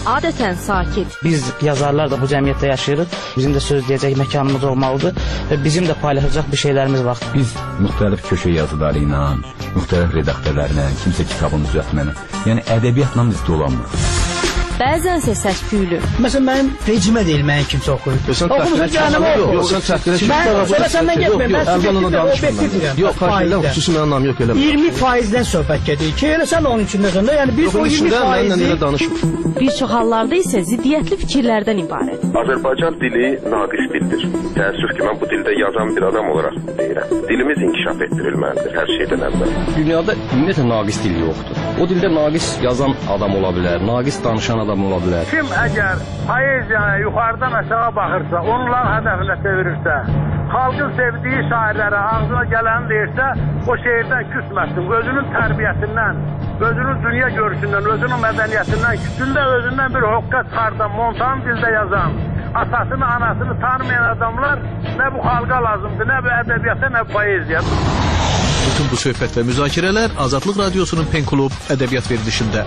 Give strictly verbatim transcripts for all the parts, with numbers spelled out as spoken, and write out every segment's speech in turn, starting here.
adətən sakit. Biz yazarlar da bu cəmiyyətdə yaşayırıq. Bizim də söz deyəcək məkanımız olmalıdır və bizim də paylaşacaq bir şeylərimiz var. Biz müxtəlif köşə yazıları ilə, müxtəlif redaktörlərlə, kimsə kitabını düzəltməni, yəni ədəbiyyatla biz dolanmırıq. Bəzənsə səs-küylü. Məsələn, mənim rejimə deyil, mənim kimsə oxuyur. Oxumuza canımı oxuyur. Yox, sən təhqilə çıxır. Mən sonra səndən getməyim, mən əvvəl danışmıram. Yox, təhqilə xüsusi mənim anam yox elə. iyirmi faizdən söhbət gedir ki, elə sən onun içindəsən də, yəni biz o iyirmi faizi... Bir çox hallarda isə ziddiyyətli fikirlərdən ibarət. Azərbaycan dili naqis dildir. Təəssüf ki, mən bu dildə yazan bir adam olaraq deyirəm. Dilimiz inkişaf etdirilməlidir hər şeydən əvvəl. Dünyada ümumiyyətlə naqis dil yoxdur. O dildə naqis yazan adam ola bilər, naqis danışan adam ola bilər. Kim əgər poeziyaya yuxarıdan aşağı baxırsa, onların hədəfinə çevirirsə, xalqın sevdiyi şairlərə ağzına gələni deyirsə, o şeirdən küsməsin. Özünün tərbiyəsindən, özünün dünya görüşündən, özünün mədəniyyətindən, küsündə özündən bir hoqqa çıxardan, montan dildə yazan, atasını, anasını tanımayan adamlar nə bu xalqa lazımdır, nə bu ədəbiyyata, nə bu poeziya. Bütün bu söhbət və müzakirələr Azadlıq Radiosunun Pen Klub ədəbiyyat verilişində.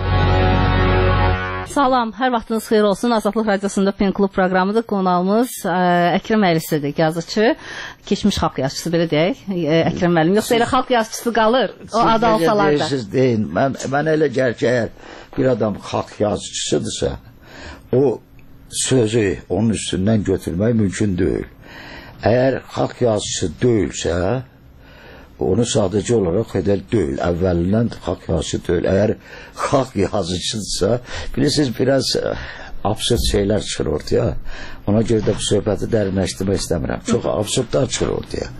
Salam, hər vaxtınız xeyir olsun. Azadlıq Radiosunda Pen Klub proqramıdır. Qonağımız ə, Əkrəm Əlisidir, yazıcı, keçmiş xalq yazıcısı, belə deyək, Əkrəm müəllim. Yoxsa elə xalq yazıcısı qalır, o adı alsalar da. Siz deyin, mən, mən elə gəl ki, əgər bir adam xalq yazıcısıdırsa, o sözü onun üstündən götürmək mümkün deyil. Əgər xalq yazıcısı deyilsə, onu sadəcə olaraq edəl deyil. Əvvəlindən xalq yazıcı deyil. Əgər xalq yazıcıdırsa, bilirsiniz, biraz absurd şeylər çıxır ortaya. Ona görə də bu söhbəti dərinləşdirmək istəmirəm. Çox absurdlar çıxır ortaya.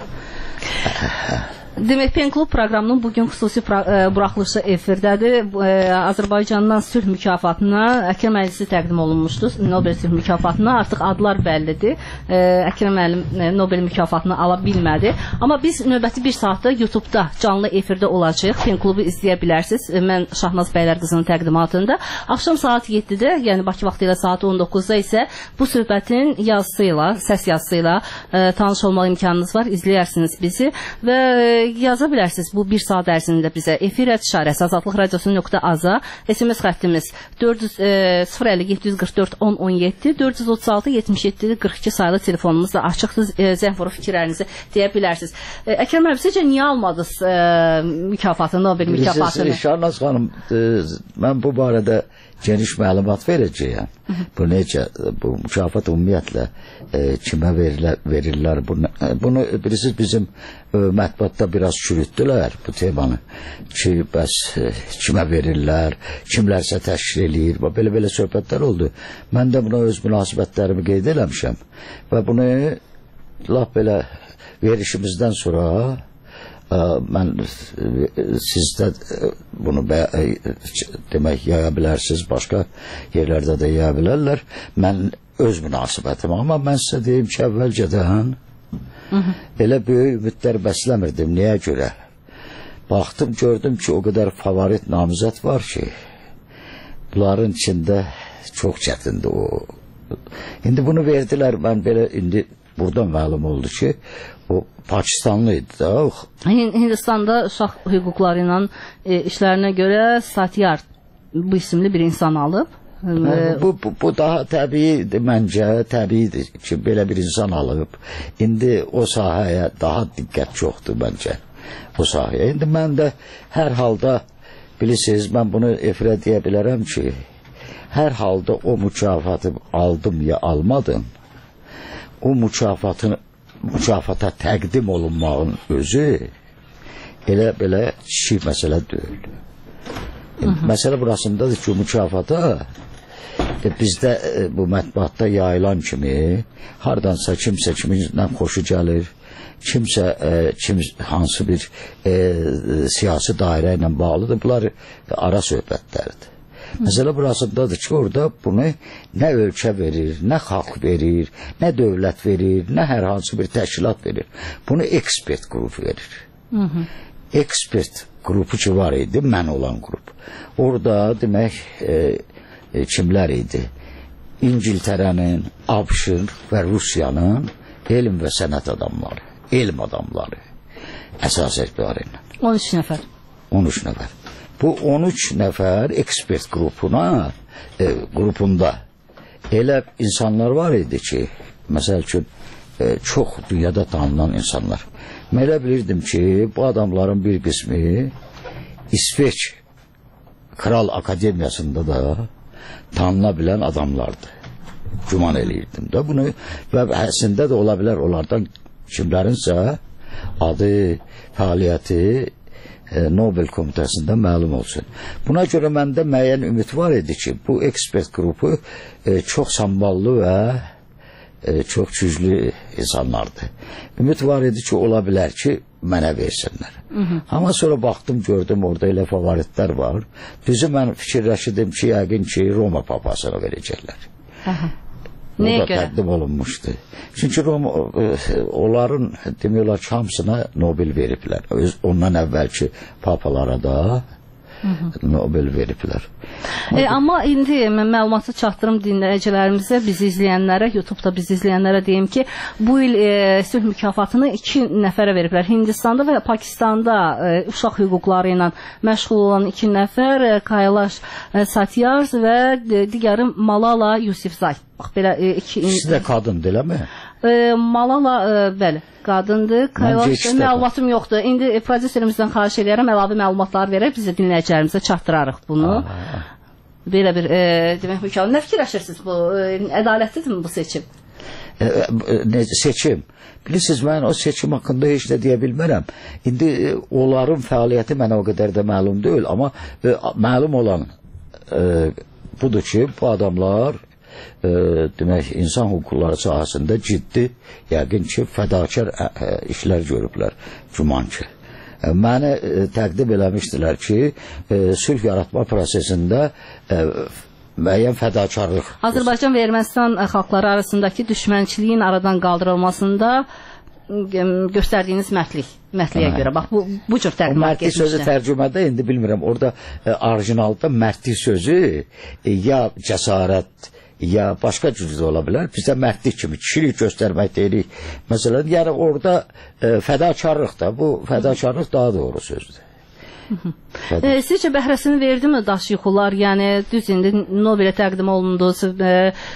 Demək, Pen Klub proqramının bugün xüsusi buraxılışı efirdədir. Azərbaycandan sülh mükafatına Əkrəm Əlisi təqdim olunmuşdu. Nobel sülh mükafatına artıq adlar bəllidir. Əkrəm müəllim Nobel mükafatını ala bilmədi. Amma biz növbəti bir saatda YouTube-da canlı efirdə olacaq. Pen Klubu izləyə bilərsiniz. Mən Şahnaz Bəylər qızının təqdimatında. Axşam saat yeddidə, yəni Bakı vaxtı ilə saat on doqquzda isə bu söhbətin yazısıyla, səs yazısıyla tanış olmaq imkanınız var. İzləyərsiniz bizi və yaza bilərsiniz bu bir saat ərzində bizə. Efir işarəsi azadlıq radiosu nöqtə aza, S M S xəttimiz sıfır əlli yeddi yüz qırx dörd on on yeddi, dörd yüz otuz altı yetmiş yeddi qırx iki sayılı telefonumuz da açıqdır. Zəng vurub fikirlərinizi deyə bilərsiniz. Əkrəm müəllim, sizcə niyə almadınız mükafatını, Nobel mükafatını? Şahnaz xanım, mən bu barədə geniş məlumat verəcəyəm. Bu necə, bu mükafat ümumiyyətlə e, kimə verirlər, verirlər bunu, bunu bilirsiniz, bizim e, mətbuatda biraz çürütdülər bu temanı ki, bəs e, kimə verirlər, kimlərsə təşkil eləyir, belə-belə söhbətlər oldu. Mən də buna öz münasibətlərimi qeyd eləmişəm və bunu laf belə verişimizdən sonra mən sizdə bunu demək yaya bilərsiniz, başqa yerlərdə də yaya bilərlər. Mən öz münasibətim, amma mən sizə deyim ki, əvvəlcədən elə böyük ümidlər bəsləmirdim. Niyə görə? Baxdım, gördüm ki, o qədər favorit namizət var ki, bunların içində çox çətindir o. İndi bunu verdilər, mən belə indi buradan məlum oldu ki, o Pakistanlıydı da. Hindistanda uşaq hüquqları ilə e, işlərinə görə Satyar bu isimli bir insan alıb. Bu, bu, bu daha təbiidir, məncə təbiidir ki, belə bir insan alıb. İndi o sahəyə daha diqqət çoxdur məncə. O sahəyə. İndi mən də hər halda, bilirsiniz, mən bunu efirə deyə bilərəm ki, hər halda o mükafatı aldım ya almadım, o mükafatın mükafata təqdim olunmağın özü elə belə kiçik məsələ deyil. Məsələ burasındadır ki, mükafata e, bizdə e, bu mətbuatda yayılan kimi hardansa kimsə kiminlə xoşu gəlir, kimsə e, kim, hansı bir e, siyasi dairə ilə bağlıdır, bunlar e, ara söhbətlərdir. Məsələ burasındadır ki, orada bunu nə ölkə verir, nə xalq verir, nə dövlət verir, nə hər hansı bir təşkilat verir. Bunu ekspert qrupu verir. Hı -hı. Ekspert qrupu ki var idi, mən olan qrup. Orada demək e, e, kimlər idi? İngiltərənin, ABŞ-ın və Rusiyanın elm və sənət adamları, elm adamları əsas etibarıyla. on üç nəfər. on üç nəfər. Bu on üç nəfər ekspert qrupuna, e, qrupunda elə insanlar var idi ki, məsəl üçün e, çox dünyada tanınan insanlar. Mən elə bilirdim ki, bu adamların bir qismi İsveç Kral Akademiyasında da tanına bilən adamlardı. Güman eləyirdim də bunu və əslində də ola bilər onlardan kimlərinsə adı, fəaliyyəti e, Nobel komitəsində məlum olsun. Buna görə məndə müəyyən ümid var idi ki, bu ekspert qrupu e, çox samballı və e, çox güclü insanlardı. Ümid var idi ki, ola bilər ki, mənə versinlər. Hı -hı. Amma sonra baxdım, gördüm orada elə favoritlər var. Düzü mən fikirləşirdim ki, yəqin ki, Roma papasına verəcəklər. Aha. O Nəyə da görə? təqdim olunmuşdu. Çünki Roma, e, onların demək olar ki, hamısına Nobel veriblər. Öz, ondan əvvəlki papalara da Hı -hı. Nobel veriblər. E, amma indi mən məlumatı çatdırım dinləyicilərimizə, bizi izləyənlərə, YouTube-da bizi izləyənlərə deyim ki, bu il e, sülh mükafatını iki nəfərə veriblər. Hindistanda və Pakistanda e, uşaq hüquqları ilə məşğul olan iki nəfər, e, Kailash e, Satyarth və e, digəri Malala Yousafzai. Bax belə e, iki İkisi də qadındır, eləmi? E, Malala e, bəli, qadındır. Kailash məlumatım yoxdur. İndi e, prodüserimizdən xahiş edirəm, əlavə məlumatlar verək, biz də dinləyicilərimizə çatdırarıq bunu. Aha. Belə bir e, demək mükəmməl. Nə fikirləşirsiniz bu? E, ədalətlidirmi bu seçim? E, e, seçim. Bilirsiniz, mən o seçim haqqında heç nə deyə bilmərəm. İndi e, onların fəaliyyəti mənə o qədər də məlum deyil, amma e, məlum olan e, budur ki, bu adamlar e, demək, insan hüquqları sahəsində ciddi, yəqin ki, fədakar ə, ə, işlər görüblər, güman ki. E, məni e, təqdim eləmişdilər ki, e, sülh yaratma prosesində e, müəyyən fədakarlıq. Azərbaycan və Ermənistan xalqları arasındakı düşmənçiliyin aradan qaldırılmasında göstərdiyiniz mərdlik, mərdliyə görə. Bax, bu, bu cür təqdimat getmişdir. Mərdlik sözü tərcümədə, indi bilmirəm, orada e, orijinalda mərdlik sözü e, ya cəsarət, ya başqa cüzdə ola bilər. Bizdə mərdlik kimi kişilik göstərmək deyirik. Məsələn, yəni orada e, fədakarlıq da, bu fədakarlıq daha doğru sözdür. E, sizcə bəhrəsini verdi mi daş yıxılar? Yəni düz indi Nobelə təqdim olundu, e,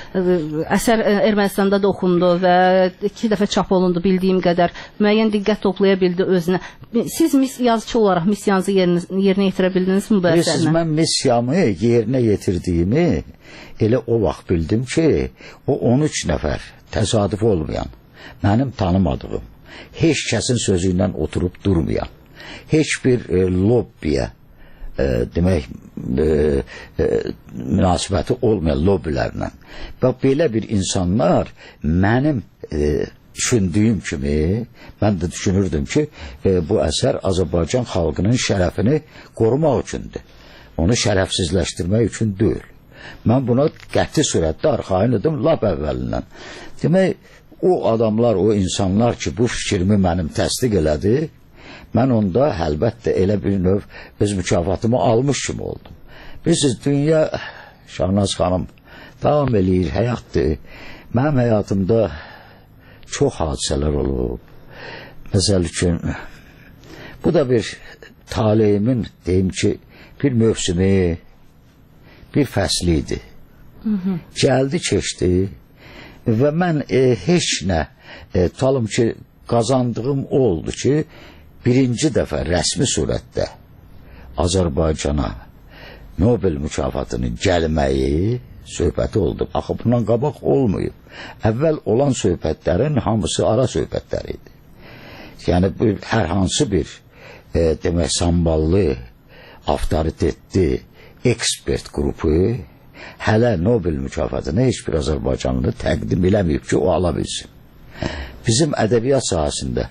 əsər Ermənistanda da oxundu və iki dəfə çap olundu bildiyim qədər. Müəyyən diqqət toplaya bildi özünə. Siz mis yazıcı olaraq missiyanızı yerinə, yerinə yetirə bildiniz mi bu əsərlə? Siz, mən missiyamı yerinə yetirdiyimi elə o vaxt bildim ki, o on üç nəfər təsadüf olmayan, mənim tanımadığım, heç kəsin sözü ilə oturub durmayan, heç bir e, lobbiyə e, demək e, e, münasibəti olmayan lobbilərlə və belə bir insanlar mənim e, düşündüyüm kimi, mən də düşünürdüm ki, e, bu əsər Azərbaycan xalqının şərəfini qorumaq üçündür, onu şərəfsizləşdirmək üçün deyil. Mən buna qəti surətdə arxayın idim lap əvvəlindən. Demək, o adamlar, o insanlar ki, bu fikrimi mənim təsdiq elədi, mən onda əlbəttə elə bir növ öz mükafatımı almış kimi oldum. Bilirsiniz, dünya, Şahnaz xanım, davam eləyir, həyatdır. Mənim həyatımda çox hadisələr olub. Məsəl üçün, bu da bir taleyimin, deyim ki, bir mövsümü, bir fəsli idi. Hı -hı. Gəldi, keçdi və mən e, heç nə e, tutalım ki, qazandığım oldu ki, birinci dəfə rəsmi surətdə Azərbaycana Nobel mükafatının gəlməyi söhbəti oldu. Axı bundan qabaq olmayıb. Əvvəl olan söhbətlərin hamısı ara söhbətləri idi. Yəni bu, hər hansı bir e, demək, samballı, avtoritetli ekspert qrupu hələ Nobel mükafatını heç bir Azərbaycanlı təqdim eləməyib ki, o ala bilsin. Bizim ədəbiyyat sahəsində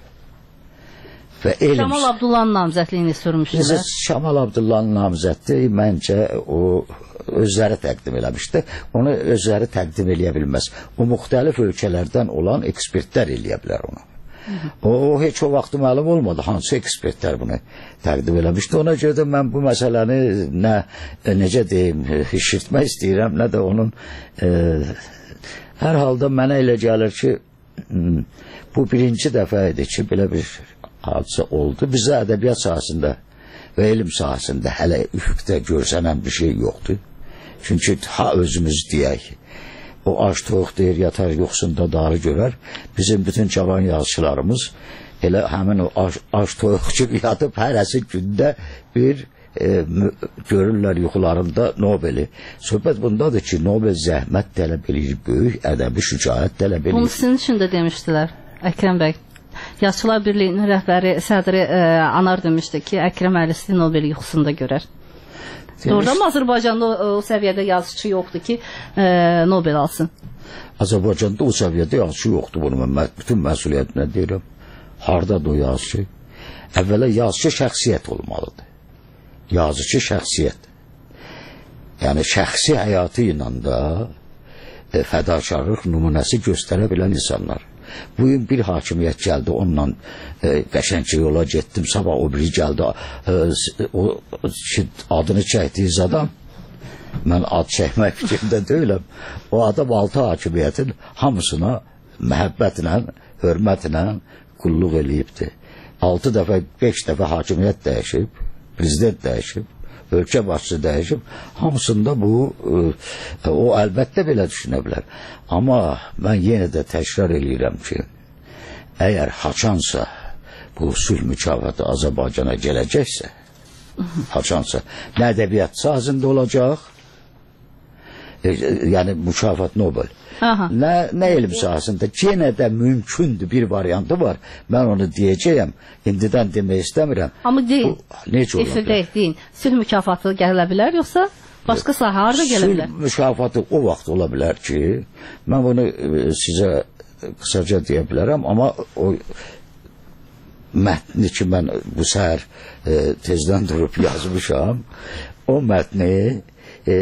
və elm... Şamal Abdullahın namzədliyini sürmüşdülər. Şamal Abdullahın namzədliyi məncə o özləri təqdim eləmişdi. Onu özləri təqdim eləyə bilməz. O müxtəlif ölkələrdən olan ekspertlər eləyə bilər onu. O, o heç o vaxtı məlum olmadı hansı ekspertlər bunu təqdim eləmişdi. Ona görə də mən bu məsələni nə, necə deyim, şişirtmək istəyirəm, nə də onun e, hər halda mənə elə gəlir ki, bu birinci dəfə idi ki, belə bir hadisə oldu. Bizə ədəbiyyat sahəsində və elm sahəsində hələ üfüqdə görsənən bir şey yoxdur. Çünki ha özümüz deyək, o aç toyuq deyir, yatar yoxsunda darı görər. Bizim bütün cavan yazıçılarımız elə həmin o aç, aç toyuqçu yatıb hərəsi gündə bir e, görürlər yuxularında Nobeli. Söhbət bundadır ki, Nobel zəhmət tələb edir, böyük ədəbi şücaət tələb edir. Bunu sizin üçün də demişdilər, Əkrəm bəy. Yazıçılar Birliyinin rəhbəri, sədri e, Anar demişdi ki, Əkrəm Əlisi Nobeli yuxusunda görər. Doğrudan mı Azərbaycanda o, o səviyyədə yazıçı yoxdur ki, e, Nobel alsın? Azərbaycanda o səviyyədə yazıçı yoxdur, bunu mən bütün məsuliyyətinə deyirəm. Hardadır o yazıçı? Əvvələ yazıçı şəxsiyyət olmalıdır. Yazıcı şəxsiyyət. Yəni şəxsi həyatı ilə də e, fədakarlıq nümunəsi göstərə bilən insanlar. Bu gün bir hakimiyyət gəldi, onunla e, qəşəngcə yola getdim, sabah o biri gəldi, e, o adını çəkdiyiz adam, mən ad çəkmək fikrində deyiləm, o adam altı hakimiyyətin hamısına məhəbbətlə, hörmətlə qulluq eləyibdir. Altı dəfə, beş dəfə hakimiyyət dəyişib, prezident dəyişib, ölkə başçısı dəyişib, hamısında bu, e, o əlbəttə belə düşünə bilər. Amma mən yenə də təkrar eləyirəm ki, əgər haçansa bu sülh mükafatı Azərbaycana gələcəksə, haçansa, nə ədəbiyyat sahəsində olacaq, e, yəni mükafat Nobel, Aha. Nə, nə elm sahəsində yenə də mümkündür, bir variantı var. Mən onu deyəcəyəm, indidən demək istəmirəm. Amma deyin, necə ola bilər? Deyin, sülh mükafatı gələ bilər, yoxsa başqa sahə harada gələ bilər? Sülh mükafatı o vaxt ola bilər ki, mən bunu sizə qısaca deyə bilərəm, amma o mətni ki, mən bu səhər e, tezdən durub yazmışam, o mətni e,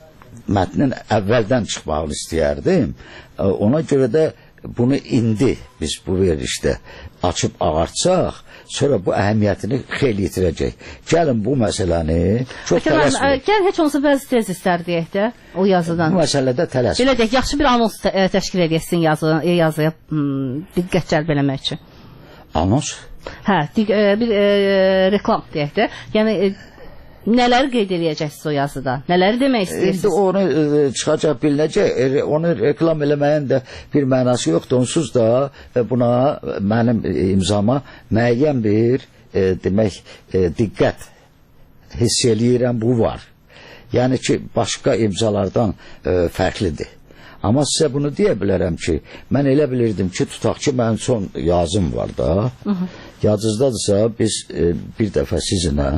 mətnin əvvəldən çıxmağını istəyərdim. Ona görə də bunu indi biz bu verilişdə açıb ağartsaq, sonra bu əhəmiyyətini xeyli yitirəcək. Gəlin bu məsələni çox tələsməyək. Gəl heç olsa bəzi tez istər deyək də o yazıdan. Bu məsələdə tələsməyək. Belə deyək, yaxşı bir anons təşkil edəsin yazı, yazıya diqqət cəlb eləmək üçün. Anons? Hə, bir reklam deyək də. Yəni nələr qeyd edəcəksiniz o yazıda? Nələri demək istəyirsiniz? İndi onu e, çıxacaq bilinəcək, e, onu reklam eləməyin də bir mənası yoxdur. Onsuz da e, buna mənim e, imzama müəyyən bir e, demək e, diqqət hiss eləyirəm, bu var. Yəni ki, başqa imzalardan e, fərqlidir. Amma sizə bunu deyə bilərəm ki, mən elə bilirdim ki, tutaq ki, mənim son yazım var da. Yadınızdadırsa, biz e, bir dəfə sizinlə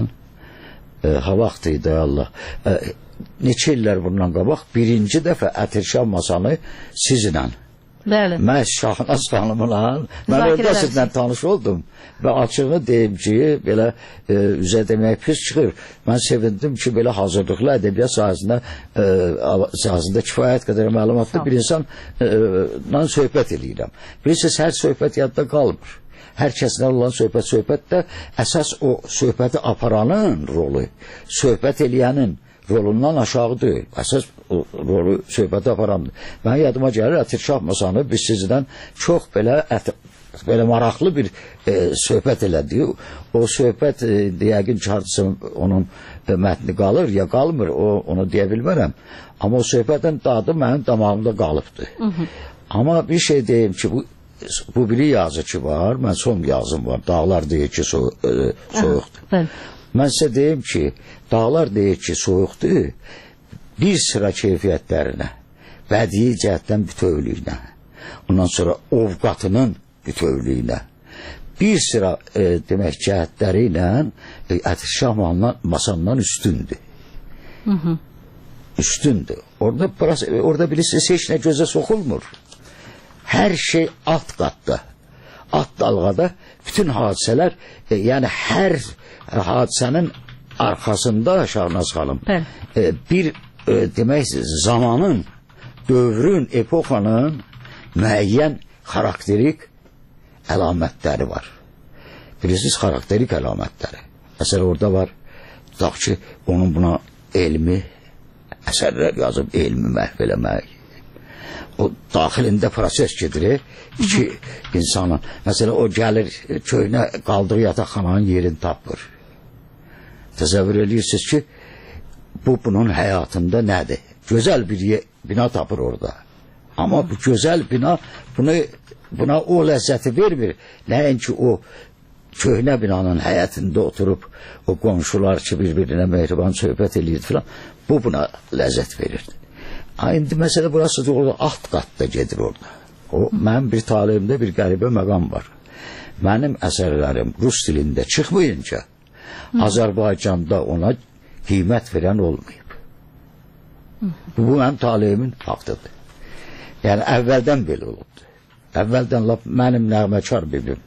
E, ha vaxt idi Allah. E, neçə illər bundan qabaq birinci dəfə Ətirşah masanı sizinlə. Bəli. Mən Şahnaz xanımla, mən orada sizinlə tanış oldum və açığını deyim ki, belə e, üzə demək pis çıxır. Mən sevindim ki, belə hazırlıqlı ədəbiyyat sahəsində e, sahəsində kifayət qədər məlumatlı bir insanla e, söhbət eləyirəm. Bilirsiniz, hər söhbət yadda qalmır. Hər kəslə olan söhbət, söhbətdə əsas o söhbəti aparanın rolu, söhbət eləyənin rolundan aşağıdır. Əsas o rolu söhbəti aparandır. Mən yadıma gəlir, Ətirşah masanı biz sizdən çox belə, belə maraqlı bir e, söhbət elədik. O söhbət, e, yəqin ki, hardasa onun e, mətni qalır, ya qalmır, o, onu deyə bilmərəm. Amma o söhbətin dadı mənim damağımda qalıbdır. Hı -hı. Amma bir şey deyim ki, bu bu biri yazıcı var, mən son yazım var, Dağlar deyir ki, so e, soyuqdur. Aha, mən sizə deyim ki, Dağlar deyir ki, soyuqdur, bir sıra keyfiyyətlərinə, bədii cəhətdən bütövlüyünə, ondan sonra ovqatının bütövlüyünə, bir sıra e, demək cəhətləri ilə e, Ətirşah masandan üstündür. Hı -hı. Üstündür. Orada, orada bilirsiniz, heç nə gözə soxulmur. Hər şey alt qatda, alt dalğada bütün hadisələr, e, yəni hər hadisənin arxasında Şahnaz xanım e, bir e, demək zamanın, dövrün, epoxanın müəyyən xarakterik əlamətləri var. Bilirsiniz, xarakterik əlamətləri. Məsələn, orada var, tutaq ki, onun buna elmi əsərlər yazıb, elmi məhv eləmək. O daxilində proses gedir ki, insanın, məsələn, o gəlir köynə qaldığı yataqxananın yerini tapır. Təsəvvür edirsiniz ki, bu bunun həyatında nədir? Gözəl bir bina tapır orada. Amma bu gözəl bina bunu, buna o ləzzəti vermir. Nəinki o köhnə binanın həyətində oturub o qonşular ki, bir-birinə mehriban söhbət edirdi filan. Bu buna ləzzət verirdi. İndi məsələ burası orada alt qatda gedir orada. O, mənim bir talibimdə bir qəribə məqam var. Mənim əsərlərim rus dilində çıxmayınca Azərbaycanda ona qiymət verən olmayıb. Bu, bu mənim talibimin faktıdır. Yəni, əvvəldən belə olubdur. Əvvəldən lap mənim nəğməkar bibim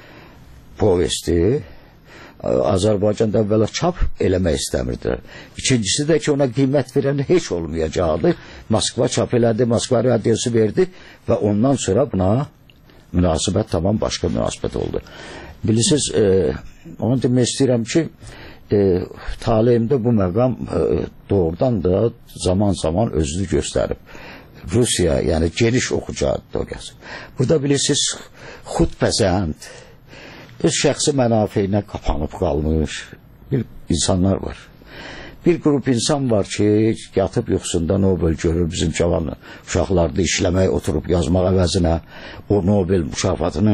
povesti Azərbaycanda əvvəla çap eləmək istəmirdilər. İkincisi də ki, ona qiymət verən heç olmayacaqdı. Moskva çap elədi, Moskva radiosu verdi və ondan sonra buna münasibət tamam başqa münasibət oldu. Bilirsiniz, e, onu demək istəyirəm ki, e, talihimdə bu məqam e, doğrudan da zaman zaman özünü göstərib. Rusiya, yəni geniş oxucu auditoriyası. Burada bilirsiniz, xudpəsənd, öz şəxsi mənafeyinə qapanıb qalmış bir insanlar var. Bir qrup insan var ki, yatıb yuxusunda Nobel görür, bizim cavan uşaqlarda işləmək, oturub yazmaq əvəzinə o Nobel mükafatının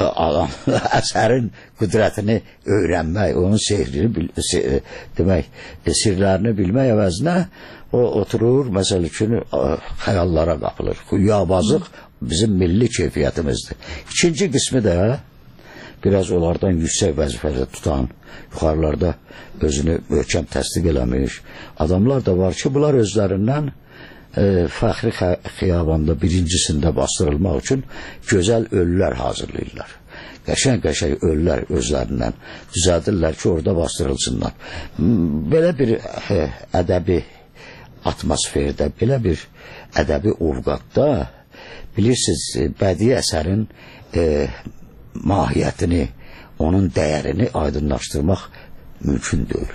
əsərin qüdrətini öyrənmək, onun sehrini bil, se, demək, sirlərini bilmək əvəzinə o oturur, məsəl üçün xəyallara qapılır. Xüyabazlıq bizim milli keyfiyyətimizdir. İkinci qismi də biraz onlardan yüksək vəzifədə tutan, yuxarılarda özünü möhkəm təsdiq eləmiş adamlar da var ki, bunlar özlərindən e, fəxri xiyabanda birincisində bastırılmaq üçün gözəl ölülər hazırlayırlar. Qəşəng-qəşəng ölülər özlərindən düzəldirlər ki, orada bastırılsınlar. Belə bir e, ədəbi atmosferdə, belə bir ədəbi ovqatda bilirsiniz, bədii əsərin e, mahiyyətini, onun dəyərini aydınlaşdırmaq mümkün deyil.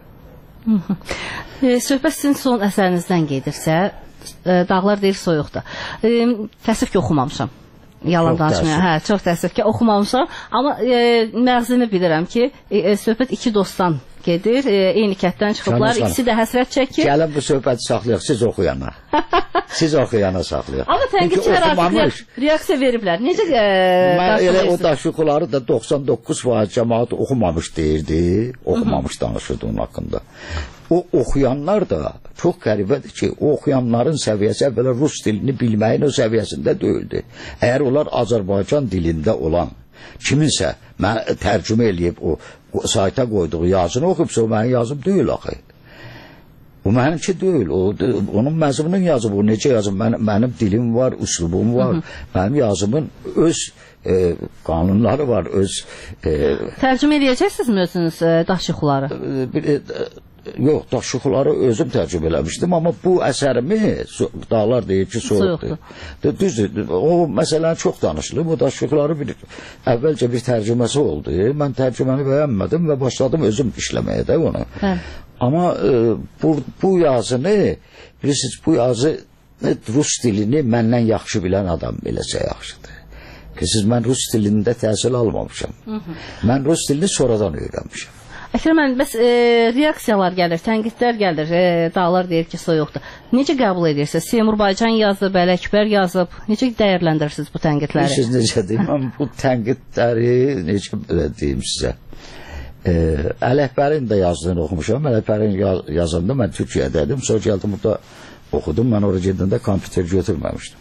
E, söhbət sizin son əsərinizdən gedirsə, e, Dağlar deyir soyuqdur. E, təəssüf ki, oxumamışam. Yalan danışmaya. Hə, çox təəssüf ki, oxumamışam. Amma e, məğzini bilirəm ki, e, söhbət iki dostdan gedir. E, eyni kətdən çıxıblar. İkisi də həsrət çəkir. Gəlin bu söhbəti saxlayaq, siz oxuyana. Siz oxuyana saxlayaq. Amma tənqidçilər artıq reaksiya veriblər. Necə e, mən elə o daşıqları da doxsan doqquz faiz cəmaat oxumamış deyirdi. Oxumamış danışırdı onun haqqında. O oxuyanlar da çox qəribədir ki, o oxuyanların səviyyəsi əvvəla rus dilini bilməyin o səviyyəsində deyildi. Əgər onlar Azərbaycan dilində olan kiminsə mən tərcümə eləyib o, o sayta qoyduğu yazını oxuyubsa, o mənim yazım deyil axı. O mənimki deyil. O, onun məzmunun yazıb, o necə yazım? Mən, mənim dilim var, üslubum var. Hı -hı. Mənim yazımın öz e, qanunları var, öz... E, tərcümə eləyəcəksiniz özünüz e, daşıqları? E, bir, e, Yox, daşıqları özüm tərcümə eləmişdim, amma bu əsərimi Dağlar deyir ki, soyuqdur. Düzdür, o məsələni çox danışılıb, o daşıqları bir, əvvəlcə bir tərcüməsi oldu. Mən tərcüməni bəyənmədim və başladım özüm işləməyə də onu. Hə. Amma e, bu, bu yazını, bilirsiniz, bu yazı rus dilini məndən yaxşı bilən adam beləsə yaxşıdır. Bilirsiniz, mən rus dilində təhsil almamışam. Hı -hı. Mən rus dilini sonradan öyrənmişəm. Əkrəm müəllim, bəs e, reaksiyalar gəlir, tənqidlər gəlir, e, Dağlar deyir ki, soyuqdur. Necə qəbul edirsiniz? Seymur Baycan yazıb, Ələkbər yazıb. Necə dəyərləndirirsiniz bu tənqidləri? Siz necə deyim, mən bu tənqidləri necə deyim sizə? E, Ələkbərin də yazdığını oxumuşam. Ələkbərin yaz, yazanda mən Türkiyədəydim. Sonra gəldim burada oxudum. Mən oraya gedəndə kompüter götürməmişdim.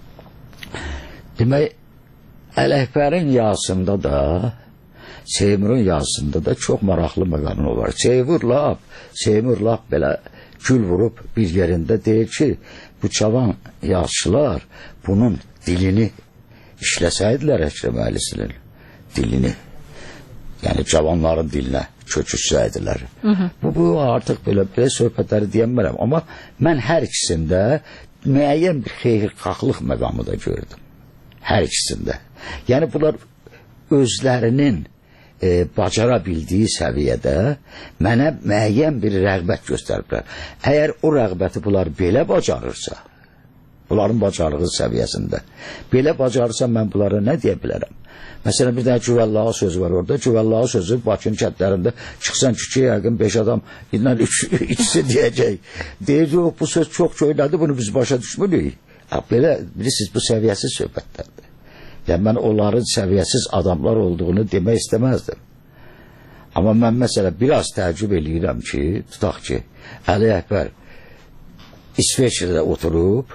Demək, Ələkbərin yazısında da Seymurun yazısında da çox maraqlı məqamı var. Seymur lap, Seymur lap belə gül vurub bir yerində deyir ki, bu cavan yazıçılar bunun dilini işləsəydilər Əkrəm Əlisi'nin dilini, yəni cavanların dilinə köçürsəydilər. Bu, bu artıq belə, belə söhbətləri deyəmərəm. Amma mən hər ikisində müəyyən bir xeyirxahlıq məqamı da gördüm. Hər ikisində. Yəni bunlar özlərinin E, bacara bildiyi səviyyədə mənə müəyyən bir rəğbət göstəriblər. Əgər o rəğbəti bunlar belə bacarırsa, Bunların bacarığı səviyyəsində. Belə bacarırsam mən bunlara nə deyə bilərəm? Məsələn, bir dənə Cüvəllağı sözü var orada. Cüvəllağı sözü Bakının kətlərində çıxsan küçüyə yəqin beş adam ilə üç, üçsü deyəcək. Deyir, yox, bu söz çox köynədir, bunu biz başa düşmürük. Belə, bilirsiniz, bu səviyyəsiz söhbətlərdir. Yəni, mən onların səviyyəsiz adamlar olduğunu demək istəməzdim. Amma mən məsələ biraz təəccüb eləyirəm ki, tutaq ki, Əli Əkbər İsveçrədə oturub,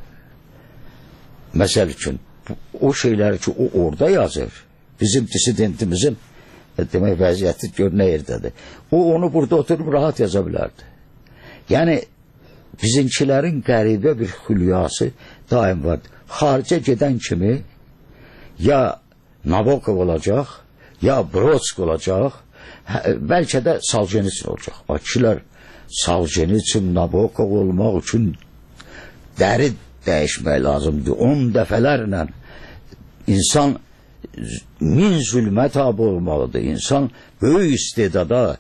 məsəl üçün, o şeyləri ki, o orada yazır, bizim disidentimizin demək vəziyyəti gör nə yerdədir. O, onu burada oturub rahat yaza bilərdi. Yəni, bizimkilərin qəribə bir xülyası daim vardır. Xaricə gedən kimi ya Nabokov olacaq, ya Brodsk olacaq, bəlkə də Solzhenitsin olacaq. Kişilər Solzhenitsin, Nabokov olmaq üçün dəri dəyişmək lazımdır. On dəfələrlə insan min zülmə tabi olmalıdır. İnsan böyük istedada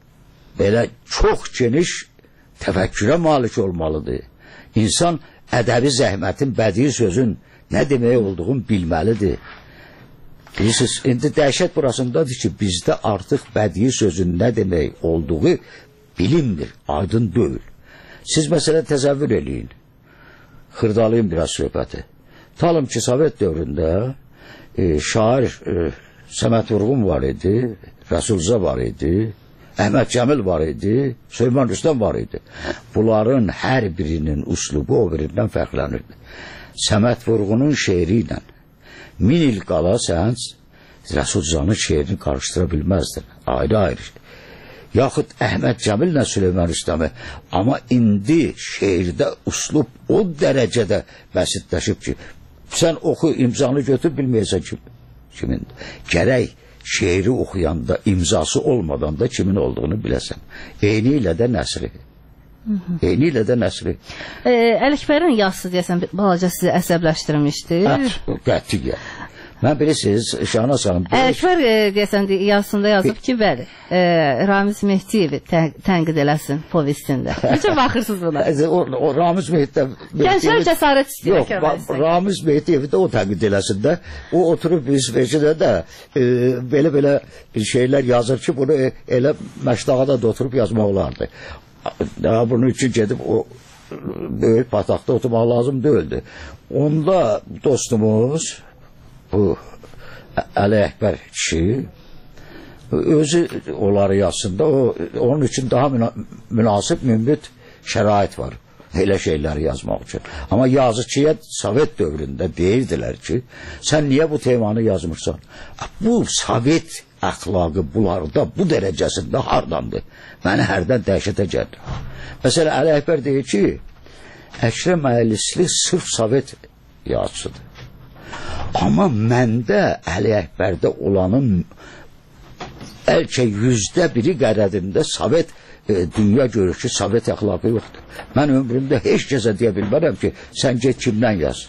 belə çox geniş təfəkkürə malik olmalıdır. İnsan ədəbi zəhmətin, bədii sözün nə demək olduğunu bilməlidir. Bilirsiniz, indi dəhşət burasındadır ki, bizdə artıq bədii sözün nə demək olduğu bilinmir, aydın deyil. Siz məsələ təsəvvür eləyin. Xırdalayım biraz söhbəti. Talım ki, Sovet dövründə e, şair e, Səməd Vurğun var idi, Rəsulza var idi, Əhməd Cəmil var idi, Süleyman Rüstəm var idi. Bunların hər birinin uslubu o birindən fərqlənirdi. Səməd Vurğunun şeiri ilə min il qala sən Rəsulzanın şeirini qarışdıra bilməzdin. Ayrı-ayrı. Yaxud Əhməd Cəmillə Süleyman Rüstəmi. Amma indi şeirdə uslub o dərəcədə bəsitləşib ki, sən oxu, imzanı götür, bilməyəsən kim, kimindir. Gərək şeiri oxuyanda imzası olmadan da kimin olduğunu biləsən. Eyni ilə də nəsri. Eyni ilə də nəsri. E, Ələkbərin yazısı deyəsən, balaca sizi əsəbləşdirmişdi. Hə, qətiyyən. Mən bilirsiniz, Şahnaz xanım... Ələkbər e, deyəsən, yazısında yazıb ki, bəli, e, Ramiz Mehdiyevi tən, tənqid eləsin povestində. Necə baxırsınız buna? O, o Ramiz Mehdiyevi... Gənclər cəsarət istəyir. Yox, Ramiz Mehdiyevi də o tənqid eləsin də. O oturub İsveçrədə də e, belə-belə bir şeylər yazır ki, bunu elə məşdağada da oturub yazmaq olardı. Daha bunun üçün gedib o böyük pataqda oturmaq lazım deyildi. Onda dostumuz... Bu Əli Əkbər kişi özü onları yazsın da o, onun üçün daha müna münasib mümbit şərait var elə şeyləri yazmaq üçün. Amma yazıcıya Sovet dövründə deyirdilər ki, sən niyə bu temanı yazmırsan? Bu Sovet əxlaqı bunlarda bu dərəcəsində hardandır? Məni hərdən dəhşətə gəlir. Məsələn, Əli Əkbər deyir ki, Əkrəm Əylisli sırf Sovet yazıcıdır. Amma məndə Əli Əkbərdə olanın bəlkə yüzdə biri qədərində Sovet e, dünya görüşü, Sovet əxlaqı yoxdur. Mən ömrümdə heç kəsə deyə bilmərəm ki, sən get kimdən yaz.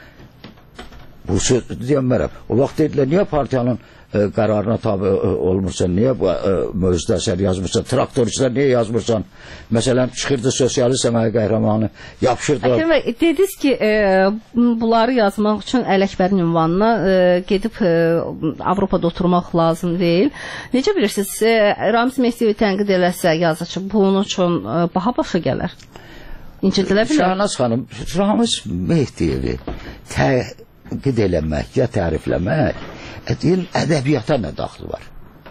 Bu söz deyəmərəm. O vaxt dedilər, niyə partiyanın e, qərarına tabi e, olmursan, niyə bu e, mövzuda əsər yazmırsan, traktorçular niyə yazmırsan? Məsələn, çıxırdı sosialist əməyi qəhrəmanı, yapışırdılar. Əkrəm bəy, dediniz ki, e, bunları yazmaq üçün Əli Əkbərin ünvanına e, gedib e, Avropada oturmaq lazım deyil. Necə bilirsiniz, e, Ramiz Mehdiyevi tənqid eləsə yazıcı, bunun üçün e, baha başa gələr? İncidilə bilər? Şahnaz xanım, Ramiz Mehdiyevi tənqid eləmək ya tərifləmək, deyil, ədəbiyyata nə daxlı var?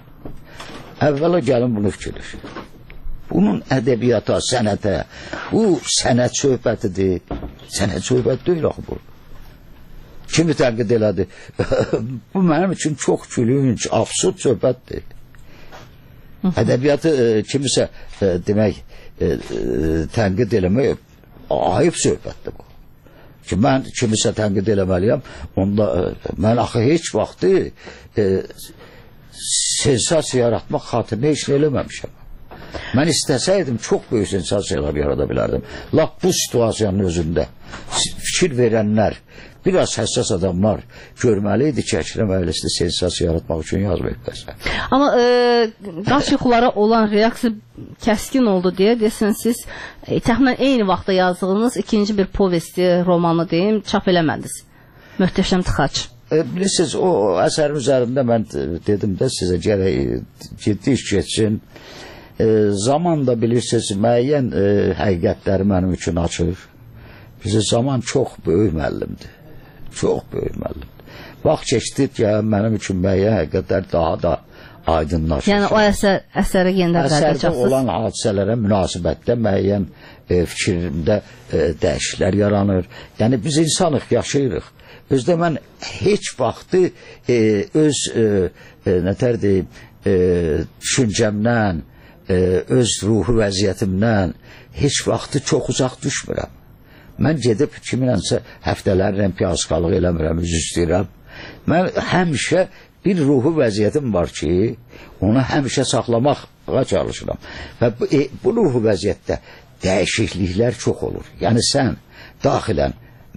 Əvvəla gəlin bunu fikirləşin. Bunun ədəbiyyata, sənətə, bu sənət söhbətidir. Sənət söhbət deyil axı bu. Kimi tənqid elədi? Bu mənim üçün çox gülünc, absurd söhbətdir. Ədəbiyyatı e, kimisə e, demək e, e, tənqid eləmək ayıb söhbətdir bu. Ki, mən kimisə tənqid eləməliyəm, onda e, mən axı heç vaxtı e, sensasiya yaratmaq xatirinə heç nə eləməmişəm. Mən istəsəydim çox böyük sensasiyalar yarada bilərdim. Lap bu situasiyanın özündə fikir verənlər biraz həssas adamlar görməli idi ki, Əkrəm ailəsində sensasiya yaratmaq üçün yazmayıb bəsə. Amma e, qaç yuxulara olan reaksiya kəskin oldu deyə desən siz e, təxminən eyni vaxtda yazdığınız ikinci bir povesti, romanı deyim, çap eləmədiniz. Möhtəşəm tıxac. E, bilirsiniz, o əsərin üzərində mən dedim də sizə gərək ciddi iş geçsin. E, zaman da bilirsiniz, müəyyən e, həqiqətləri mənim üçün açır. Bizi zaman çox böyük müəllimdir. Çox böyük müəllimdir. Vaxt keçdikcə mənim üçün müəyyən həqiqətlər daha da aydınlaşır. Yəni o əsər, əsərə yenidən qayıdacaqsınız. Əsərdə olan hadisələrə münasibətdə müəyyən e, fikrimdə e, dəyişikliklər yaranır. Yəni biz insanıq, yaşayırıq. Özdə mən heç vaxtı e, öz e, e, nətər deyim, e, düşüncəmdən, e, öz ruhu vəziyyətimdən heç vaxtı çox uzaq düşmürəm. Mən gedib kiminənsə həftələrlə piyasqalıq eləmirəm, üz istəyirəm. Mən həmişə bir ruhu vəziyyətim var ki, onu həmişə saxlamağa çalışıram. Və bu, e, bu ruhu vəziyyətdə dəyişikliklər çox olur. Yəni sən daxilən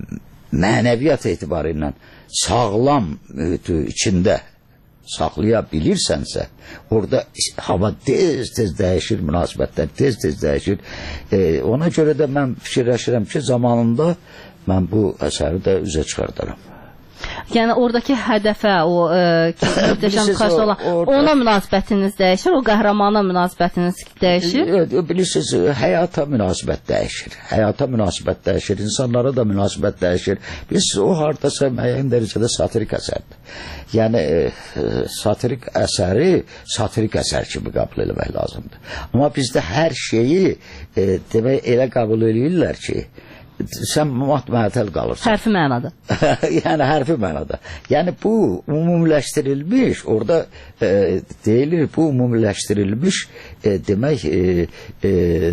mənəviyyat etibarı ilə sağlam mühiti içində saxlaya bilirsənsə, orada hava tez-tez dəyişir, münasibətlər tez-tez dəyişir. E, ona görə də mən fikirləşirəm ki, zamanında mən bu əsəri də üzə çıxardaram. Yəni oradakı hədəfə, o e, möhtəşəm tıxacda olan, orada... ona münasibətiniz dəyişir, o qəhrəmana münasibətiniz dəyişir? E, bilirsiniz, həyata münasibət dəyişir. Həyata münasibət dəyişir, insanlara da münasibət dəyişir. Bilirsiniz, o hardasa müəyyən dərəcədə satirik əsərdir. Yəni, e, satirik əsəri, satirik əsər kimi qəbul eləmək lazımdır. Amma bizdə hər şeyi e, demək, elə qəbul edirlər ki, sən mat-məətəl qalırsan. Hərfi mənada. Yəni, hərfi mənada. Yəni, bu ümumiləşdirilmiş, orada e, deyilir, bu ümumiləşdirilmiş e, demək e, e,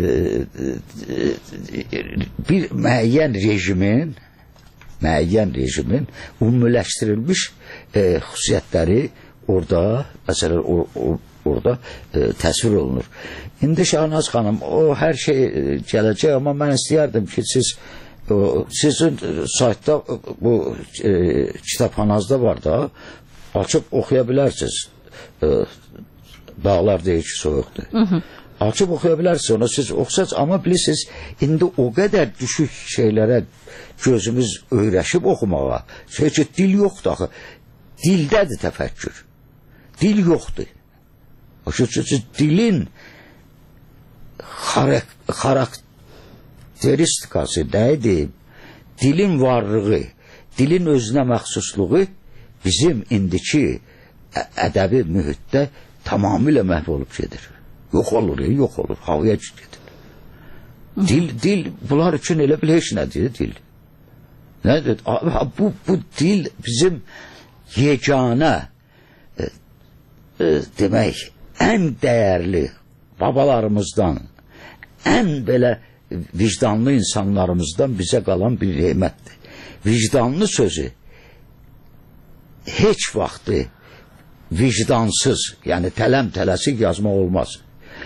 e, bir müəyyən rejimin müəyyən rejimin ümumiləşdirilmiş e, xüsusiyyətləri orada, məsələn, or, or, orada e, təsvir olunur. İndi Şahnaz xanım, o hər şey e, gələcək, amma mən istəyərdim ki, siz o, sizin saytda bu e, kitabxanazda var da, açıb oxuya bilərsiniz. E, dağlar deyir ki, soyuqdur. Hı -hı. Açıb oxuya bilərsiniz, onu siz oxusaz, amma bilirsiniz, indi o qədər düşük şeylərə gözümüz öyrəşib oxumağa. Şey ki, dil yoxdur axı. Dildədir təfəkkür. Dil yoxdur. O ki, dilin xarakteristikası nədir? Dilin varlığı, dilin özünə məxsusluğu bizim indiki ədəbi mühitdə tamamilə məhv olub gedir. Yox olur, yox olur, havaya gedir. Dil, dil, bunlar üçün elə bil heç nədir, dil. Nədir? Bu, bu dil bizim yeganə e, e, demək, ən dəyərli babalarımızdan, ən belə vicdanlı insanlarımızdan bizə qalan bir nemətdir. Vicdanlı sözü heç vaxtı vicdansız, yəni tələm-tələsik yazmaq olmaz.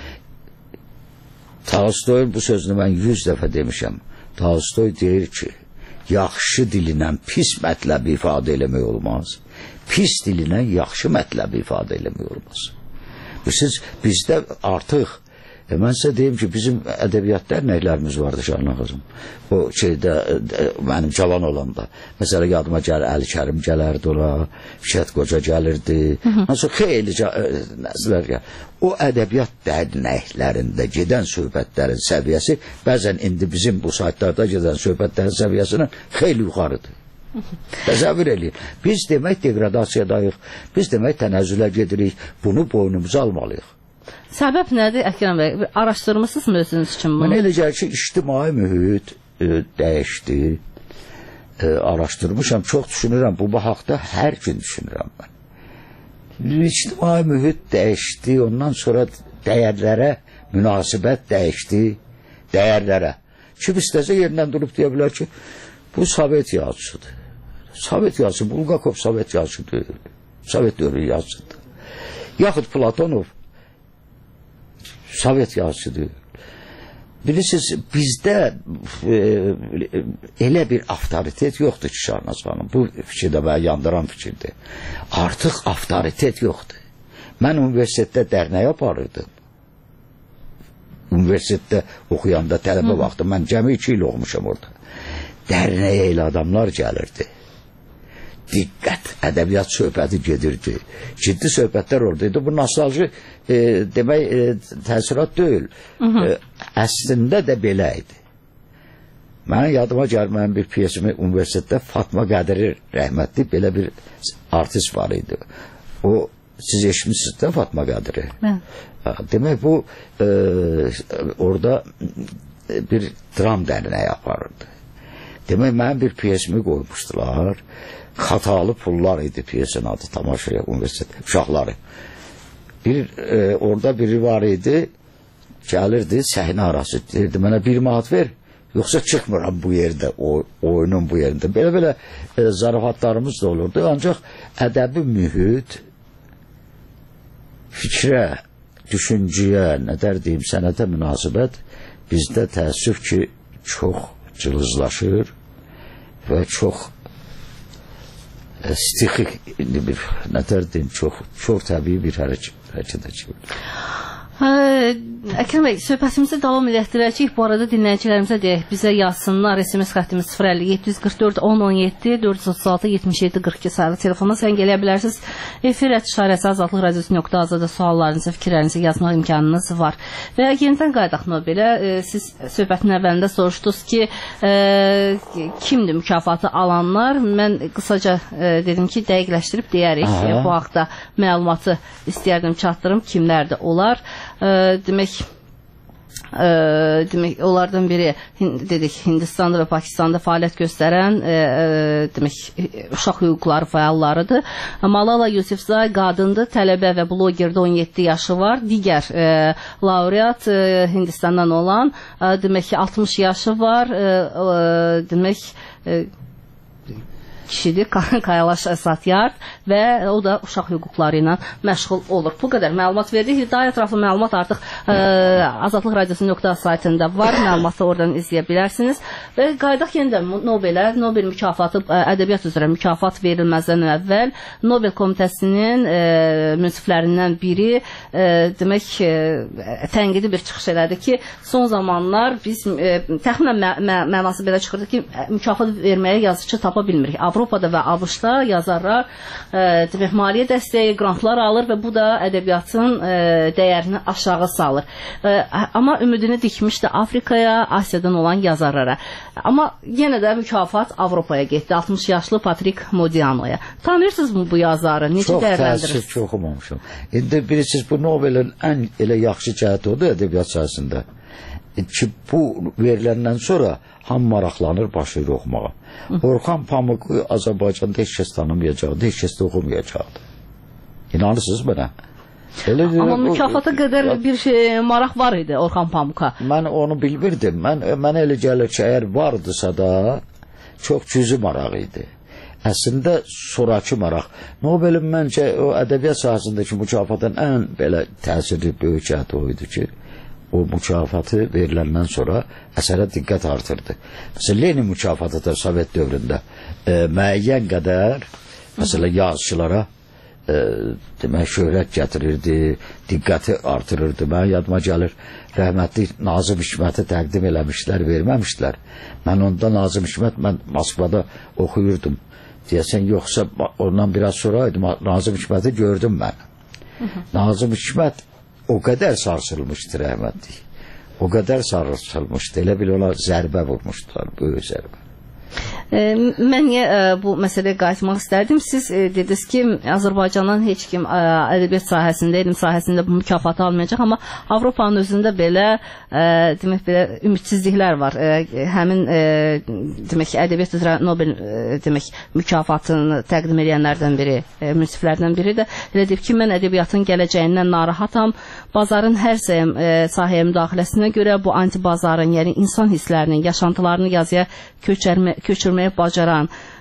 Tolstoyun bu sözünü mən yüz dəfə demişəm. Tolstoy deyir ki, yaxşı dilinən pis mətləbi ifadə eləmək olmaz. Pis dilinən yaxşı mətləbi ifadə eləmək olmaz. Siz bizdə artıq, e, mən sizə deyim ki, bizim ədəbiyyat dərnəklərimiz vardı Şahnaz xanım. O şeydə, e, mənim cavan olanda. Məsələn, yadıma gəlir, Əli Kərim gələrdi ora, Fikət Qoca gəlirdi. Nasıl xeyli e, nəzlər gəlir. O ədəbiyyat dərnəklərində gedən söhbətlərin səviyyəsi, bəzən indi bizim bu saytlarda gedən söhbətlərin səviyyəsindən xeyli yuxarıdır. Təsəvvür eləyin. Biz demək degradasiyadayıq, biz demək tənəzzülə gedirik, bunu boynumuza almalıyıq. Səbəb nədir, Əkrəm bəy? Araşdırmışsınız mı özünüz üçün bunu? Mən elə gəlir ki, ictimai mühit e, dəyişdi, e, araşdırmışam, çox düşünürəm, bu haqda hər gün düşünürəm mən. İctimai mühit dəyişdi, ondan sonra dəyərlərə münasibət dəyişdi, dəyərlərə. Kim istəsə yerindən durub deyə bilər ki, bu Sovet yazıcıdır. Sovet yazıcı, Bulgakov Sovet yazıcıdır. Sovet dövrü yazıcıdır. Yaxud Platonov Sovet yazıcıdır. bilirsiniz, bizdə e, elə bir avtoritet yoxdur ki, Şahnaz xanım. Bu fikir də mənə yandıran fikirdir. Artıq avtoritet yoxdur. Mən universitetdə dərnək aparırdım. Universitetdə oxuyanda tələbə vaxtı, mən cəmi iki il oxumuşam orada. Dərnəyə elə adamlar gəlirdi. Diqqət, ədəbiyyat söhbəti gedirdi. Ciddi söhbətlər oradaydı. Bu nostalji e, demək e, təsirat deyil. E, əslində də belə idi. Mənim yadıma gəlir, mənim bir piyesimi universitetdə Fatma Qədiri rəhmətli belə bir artist var idi. O, siz eşitmişsiniz də Fatma Qədiri. Mən. Demək bu e, orada bir dram dərnəyi aparırdı. Demək mənim bir piyesimi qoymuşdular. Xatalı pullar idi piyesin adı, Tamaşaya Universitet uşaqları. Bir e, orada biri var idi, gəlirdi səhnə arası, deyirdi mənə bir manat ver, yoxsa çıxmıram bu yerdə, o, oyunun bu yerində. Belə-belə e, zarafatlarımız da olurdu, ancaq ədəbi mühit fikrə, düşüncəyə, nə der deyim, sənətə münasibət bizdə təəssüf ki, çox cılızlaşır və çox stixik bir, nə deyim, çox, çox təbii bir hərəkətə çevrilir. Əkrəm bəy, söhbətimizi davam elətdirəcəyik. Bu arada dinləyicilərimizə deyək, bizə yazsınlar. S M S xəttimiz sıfır əlli yeddi yüz qırx dörd on on yeddi dörd yüz otuz altı yetmiş yeddi qırx iki sayılı telefona səng eləyə bilərsiniz. Efir işarəsi azadlıq radiosu nöqtə azada suallarınızı, fikirlərinizi yazmaq imkanınız var. Və yenidən qaydaq Nobelə, e, siz söhbətin əvvəlində soruşdunuz ki, e, kimdir mükafatı alanlar? Mən qısaca e, dedim ki, dəqiqləşdirib deyərik. E, bu haqda məlumatı istəyərdim çatdırım, kimlərdir onlar? E, demək e, demək onlardan biri dedik Hindistanda və Pakistanda fəaliyyət göstərən e, e, demək uşaq hüquqları fəallarıdır. Malala Yousafzai qadındır, tələbə və blogerdə on yeddi yaşı var. Digər e, laureat e, Hindistandan olan e, demək ki altmış yaşı var. E, e, demək e, kişidir, Kailash Satyarth və o da uşaq hüquqları ilə məşğul olur. Bu qədər məlumat verdik. Daha ətraflı məlumat artıq ə, azadlıq radiosu nöqtə saytında var. Məlumatı oradan izləyə bilərsiniz. Və qaydaq yenidən Nobelə, Nobel mükafatı, ə, ədəbiyyat üzrə mükafat verilməzdən əvvəl Nobel komitəsinin ə, münsiflərindən biri ə, demək ə, tənqidi bir çıxış elədi ki, son zamanlar biz ə, təxminən mə mə mənası belə çıxırdı ki, mükafat verməyə yazıçı tapa bilmirik. Avropada və ABŞ-da yazarlar e, demək, maliyyə dəstəyi, grantlar alır və bu da ədəbiyyatın e, dəyərini aşağı salır. E, amma ümidini dikmişdi Afrikaya, Asiyadan olan yazarlara. Amma yenə də mükafat Avropaya getdi. altmış yaşlı Patrik Modiano'ya. Tanıyırsınızmı bu yazarı? Necə dəyərləndirirsiniz? Çox təəssüf, çox oxumamışam. İndi bilirsiniz, bu Nobelin ən elə yaxşı cəhəti odur ədəbiyyat sahəsində. Ki bu veriləndən sonra ham maraqlanır, başlayır oxumağa. Orxan Pamuku Azərbaycanda heç kəs tanımayacaqdı, heç kəs də oxumayacaqdı. İnanırsınız mənə? Elə, amma mükafata qədər bir şey, maraq var idi Orxan Pamuka. Mən onu bilmirdim. Mən, mənə elə gəlir ki, əgər vardısa da çox cüzi maraq idi. Əslində sonrakı maraq. Nobelin məncə o ədəbiyyat sahəsindəki mükafatın ən belə təsirli böyük cəhəti o idi ki, o mükafatı veriləndən sonra əsərə diqqət artırdı. Məsələn, Lenin mükafatı da Sovet dövründə e, müəyyən qədər məsələn, yazıçılara e, demək, şöhrət gətirirdi, diqqəti artırırdı. Mən yadıma gəlir, rəhmətli Nazım Hikmətə təqdim eləmişlər, verməmişlər. Mən onda Nazım Hikmət, mən Moskvada oxuyurdum. Deyəsən, yoxsa ondan biraz sonra Nazım Hikməti gördüm mən. Nazım Hikmət o qədər sarsılmışdı rəhmətli. O qədər sarsılmışdı. Elə bil ona zərbə vurmuşdular, böyük zərbə. E, mən niyə e, bu məsələyə qayıtmaq istərdim? Siz e, dediniz ki, Azərbaycandan heç kim e, ədəbiyyat sahəsində, elm sahəsində bu mükafatı almayacaq, amma Avropanın özündə belə e, demək belə ümidsizliklər var. E, həmin e, demək ədəbiyyat üzrə Nobel e, demək mükafatını təqdim edənlərdən biri, e, münsiflərdən biri də elə deyib ki, mən ədəbiyyatın gələcəyindən narahatam. Bazarın hər e, sahəyə müdaxiləsinə görə bu anti-bazarın, yəni insan hisslərinin, yaşantılarını yazıya köçərmə köçürməyə bacaran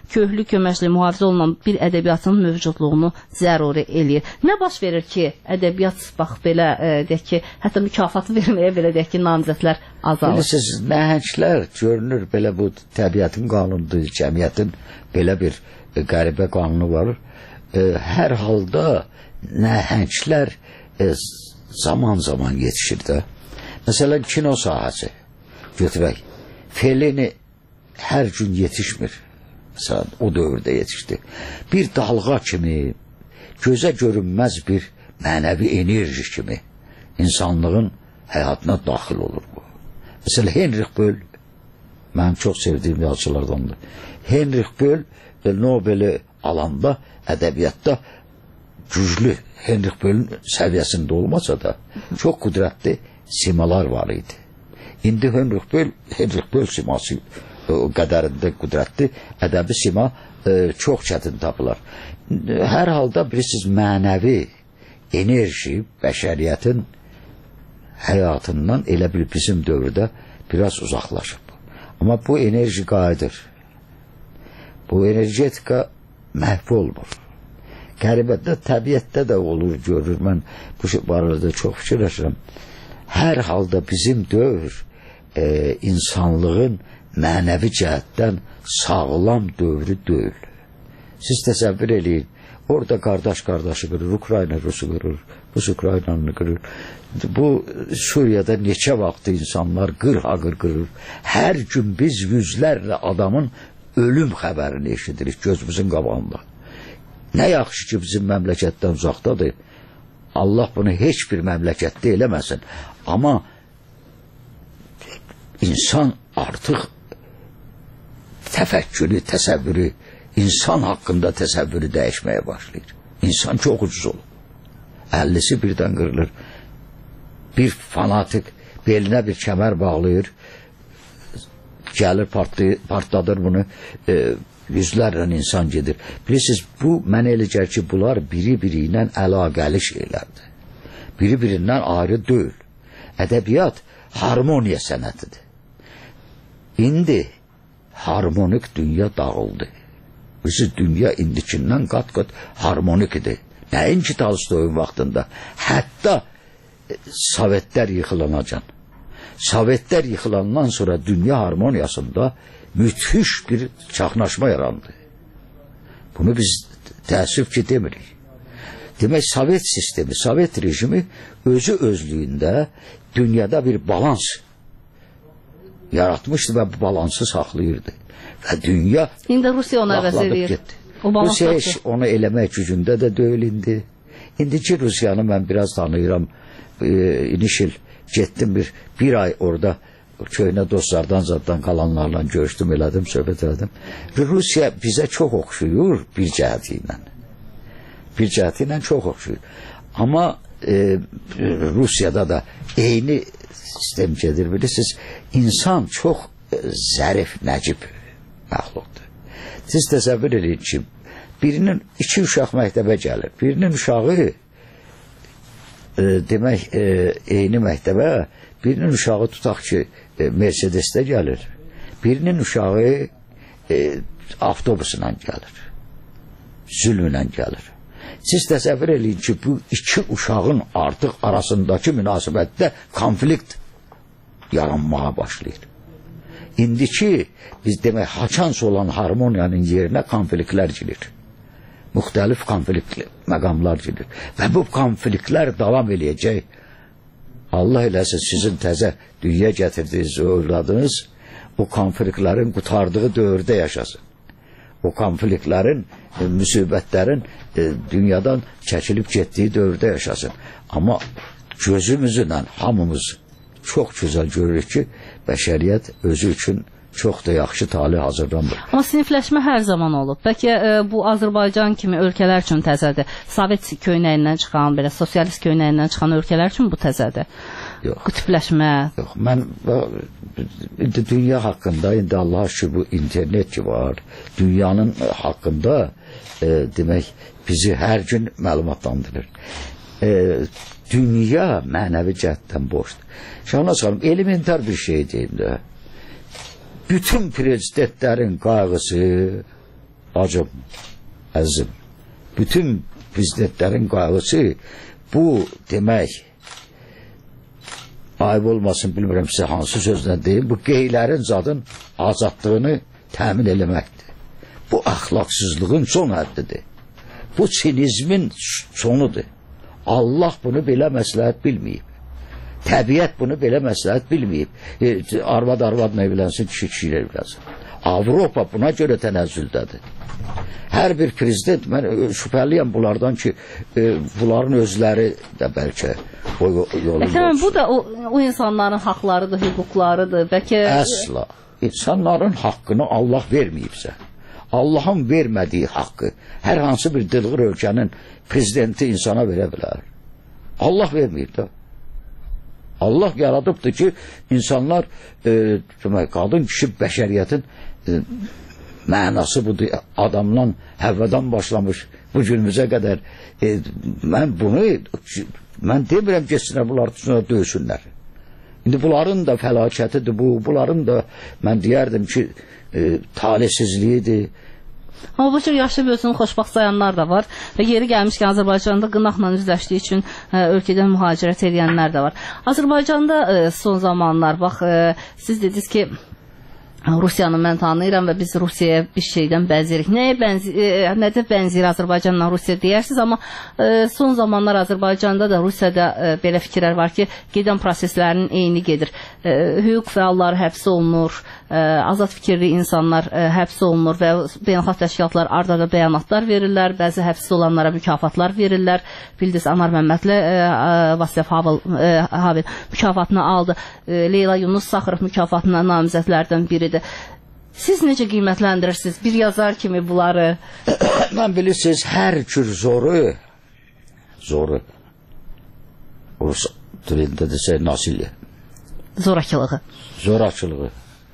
köhlü köməkli mühafizə olunan bir ədəbiyyatın mövcudluğunu zəruri eləyir. Nə baş verir ki, ədəbiyyat bax belə e, deyək ki, hətta mükafatı verməyə belə deyək ki, namizədlər azalır. Bilirsiniz, nəhənglər görünür belə bu təbiətin qanunudur, cəmiyyətin belə bir e, qəribə qanunu var. E, hər halda nəhənglər e, zaman zaman yetişir də. Məsələn, kino sahəsi götürək. Fellini hər gün yetişmir. Məsələn, o dövrdə yetişdi. Bir dalğa kimi, gözə görünməz bir mənəvi enerji kimi insanlığın həyatına daxil olur bu. Məsələn, Heinrich Böll, mənim çox sevdiyim yazıçılardandır. Heinrich Böll Nobel'i alanda ədəbiyyatda güclü, Heinrich Böll'ün səviyyəsində olmasa da çox qüdrətli simalar var idi. İndi Heinrich Böll, Heinrich Böll siması o qədərində qüdrətli ədəbi sima e, çox çətin tapılar. Hər halda bilirsiniz, mənəvi enerji bəşəriyyətin həyatından elə bir bizim dövrdə biraz uzaqlaşıb. Amma bu enerji qayıdır. Bu energetika məhv olmur. Qəribədə, təbiətdə də olur, görür. Mən bu barədə çox fikirləşirəm. Hər halda bizim dövr e, insanlığın mənəvi cəhətdən sağlam dövrü deyil. Siz təsəvvür eləyin, orada qardaş qardaşı qırır, Ukrayna Rusu qırır, Rus Ukraynanı qırır. Bu Suriyada neçə vaxtı insanlar qır-haqır qırır. Hər gün biz yüzlərlə adamın ölüm xəbərini eşidirik gözümüzün qabağında. Nə yaxşı ki, bizim məmləkətdən uzaqdadır. Allah bunu heç bir məmləkətdə eləməsin. Amma insan artıq təfəkkürü, təsəvvürü, insan haqqında təsəvvürü dəyişməyə başlayır. İnsan çox ucuz olur. Əllisi birdən qırılır. Bir fanatik belinə bir kəmər bağlayır, gəlir partladır bunu, e, yüzlərlə insan gedir. Bilirsiniz, bu mənə elə gəlir ki, bunlar biri-biri ilə əlaqəli şeylərdir. Biri-birindən ayrı deyil. Ədəbiyyat harmoniya sənətidir. İndi harmonik dünya dağıldı. Bizi dünya indikindən qat-qat harmonik idi. Nəinki Tolstoyun vaxtında. Hətta Sovetlər yıxılanacan. Sovetlər yıxılandan sonra dünya harmoniyasında müthiş bir çaxnaşma yarandı. Bunu biz təəssüf ki demirik. Demək, Sovet sistemi, Sovet rejimi özü özlüyündə dünyada bir balans yaratmışdı və bu balansı saxlayırdı. Və dünya İndi Rusiya ona əvəz edir. Rusiya heç onu eləmək gücündə də deyil indi. İndiki Rusiyanı mən biraz tanıyıram. E, inişil getdim bir, bir ay orada köhnə dostlardan zaddan qalanlarla görüşdüm, elədim, söhbət elədim. Rusiya bizə çox oxşuyur bir cəhəti ilə. Bir cəhəti ilə çox oxşuyur. Amma e, Rusiyada da eyni sistem gedir, bilirsiniz. İnsan çox e, zərif, nəcib məxluqdur. Siz təsəvvür edin ki, birinin iki uşaq məktəbə gəlir. Birinin uşağı e, demək e, eyni məktəbə, birinin uşağı tutaq ki e, Mercedes'də gəlir. Birinin uşağı e, avtobusla gəlir. Zülmlə gəlir. Siz təsəvvür edin ki, bu iki uşağın artıq arasındakı münasibətdə konflikt yaranmağa başlayır. İndiki biz demək haçans olan harmoniyanın yerinə konfliktlər girir. Müxtəlif konflikt məqamlar girir. Və bu konfliktlər davam eləyəcək. Allah eləsin sizin təzə dünya gətirdiyiniz övladınız o konfliktlərin qutardığı dövrdə yaşasın. O konfliktlərin, e, müsibətlərin e, dünyadan çəkilib getdiyi dövrdə yaşasın. Amma gözümüzlə hamımız çox gözəl görürük ki, bəşəriyyət özü üçün çox da yaxşı talih hazırlanır. Amma sinifləşmə hər zaman olub. Bəlkə e, bu Azərbaycan kimi ölkələr üçün təzədir. Sovet köynəyindən çıxan, belə sosialist köynəyindən çıxan ölkələr üçün bu təzədir. Yox. Qütbləşmə. Yox, mən indi dünya haqqında, indi Allah'a şükür bu internet ki var, dünyanın haqqında e, demək bizi hər gün məlumatlandırır. E, dünya mənəvi cəhətdən boşdur. Şahına salım, elementar bir şey deyim də. Bütün prezidentlərin qayğısı bacım, əzim, bütün prezidentlərin qayğısı bu demək, ayıb olmasın, bilmirəm sizə hansı sözlə deyim, bu qeylərin zadın azadlığını təmin eləməkdir. Bu əxlaqsızlığın son həddidir. Bu sinizmin sonudur. Allah bunu belə məsləhət bilməyib. Təbiət bunu belə məsləhət bilməyib. E, arvad arvadla evlənsin, kişi kişi ilə evlənsin. Avropa buna görə tənəzzüldədir. Hər bir prezident, mən şübhəliyəm bunlardan ki, e, bunların özləri də bəlkə o yolu olsun. Bu da o, o insanların haqlarıdır, hüquqlarıdır. Bəlkə... Əsla. İnsanların haqqını Allah verməyibsə, Allahın vermədiyi haqqı hər hansı bir dılğır ölkənin prezidenti insana verə bilər. Allah verməyib də. Allah yaradıbdır ki, insanlar e, demək, qadın kişi bəşəriyyətin e, mənası budur. Adamdan, Həvvadan başlamış bu günümüzə qədər. E, mən bunu, mən demirəm geçsinlər, bunlar üstünə döysünlər. İndi bunların da fəlakətidir bu, bunların da mən deyərdim ki, e, talihsizliyidir. Amma bu cür yaşayıb özünü xoşbaxt sayanlar da var və yeri gəlmişkən Azərbaycanda qınaqla üzləşdiyi üçün ə, ölkədən mühacirət edənlər də var. Azərbaycanda ə, son zamanlar, bax, ə, siz dediniz ki, Rusiyanı mən tanıyıram və biz Rusiyaya bir şeydən bənzirik. Nəyə bənzir, e, nədə bənzir Azərbaycanla Rusiya deyərsiniz, amma e, son zamanlar Azərbaycanda da Rusiyada e, belə fikirlər var ki, gedən proseslərin eyni gedir. E, hüquq fəalları həbs olunur, e, azad fikirli insanlar e, həbs olunur və beynəlxalq təşkilatlar ardada bəyanatlar verirlər, bəzi həbs olanlara mükafatlar verirlər. Bildiniz, Anar Məmmədli e, Vasilyev Havel, e, Havel mükafatını aldı. E, Leyla Yunus Saxarov mükafatına namizədlərdən biridir. Siz necə qiymətləndirirsiniz bir yazar kimi bunları? Mən bilirsiniz, hər cür zoru, zoru, Rus dilində desə nasilya. Zorakılığı. Zorakılığı.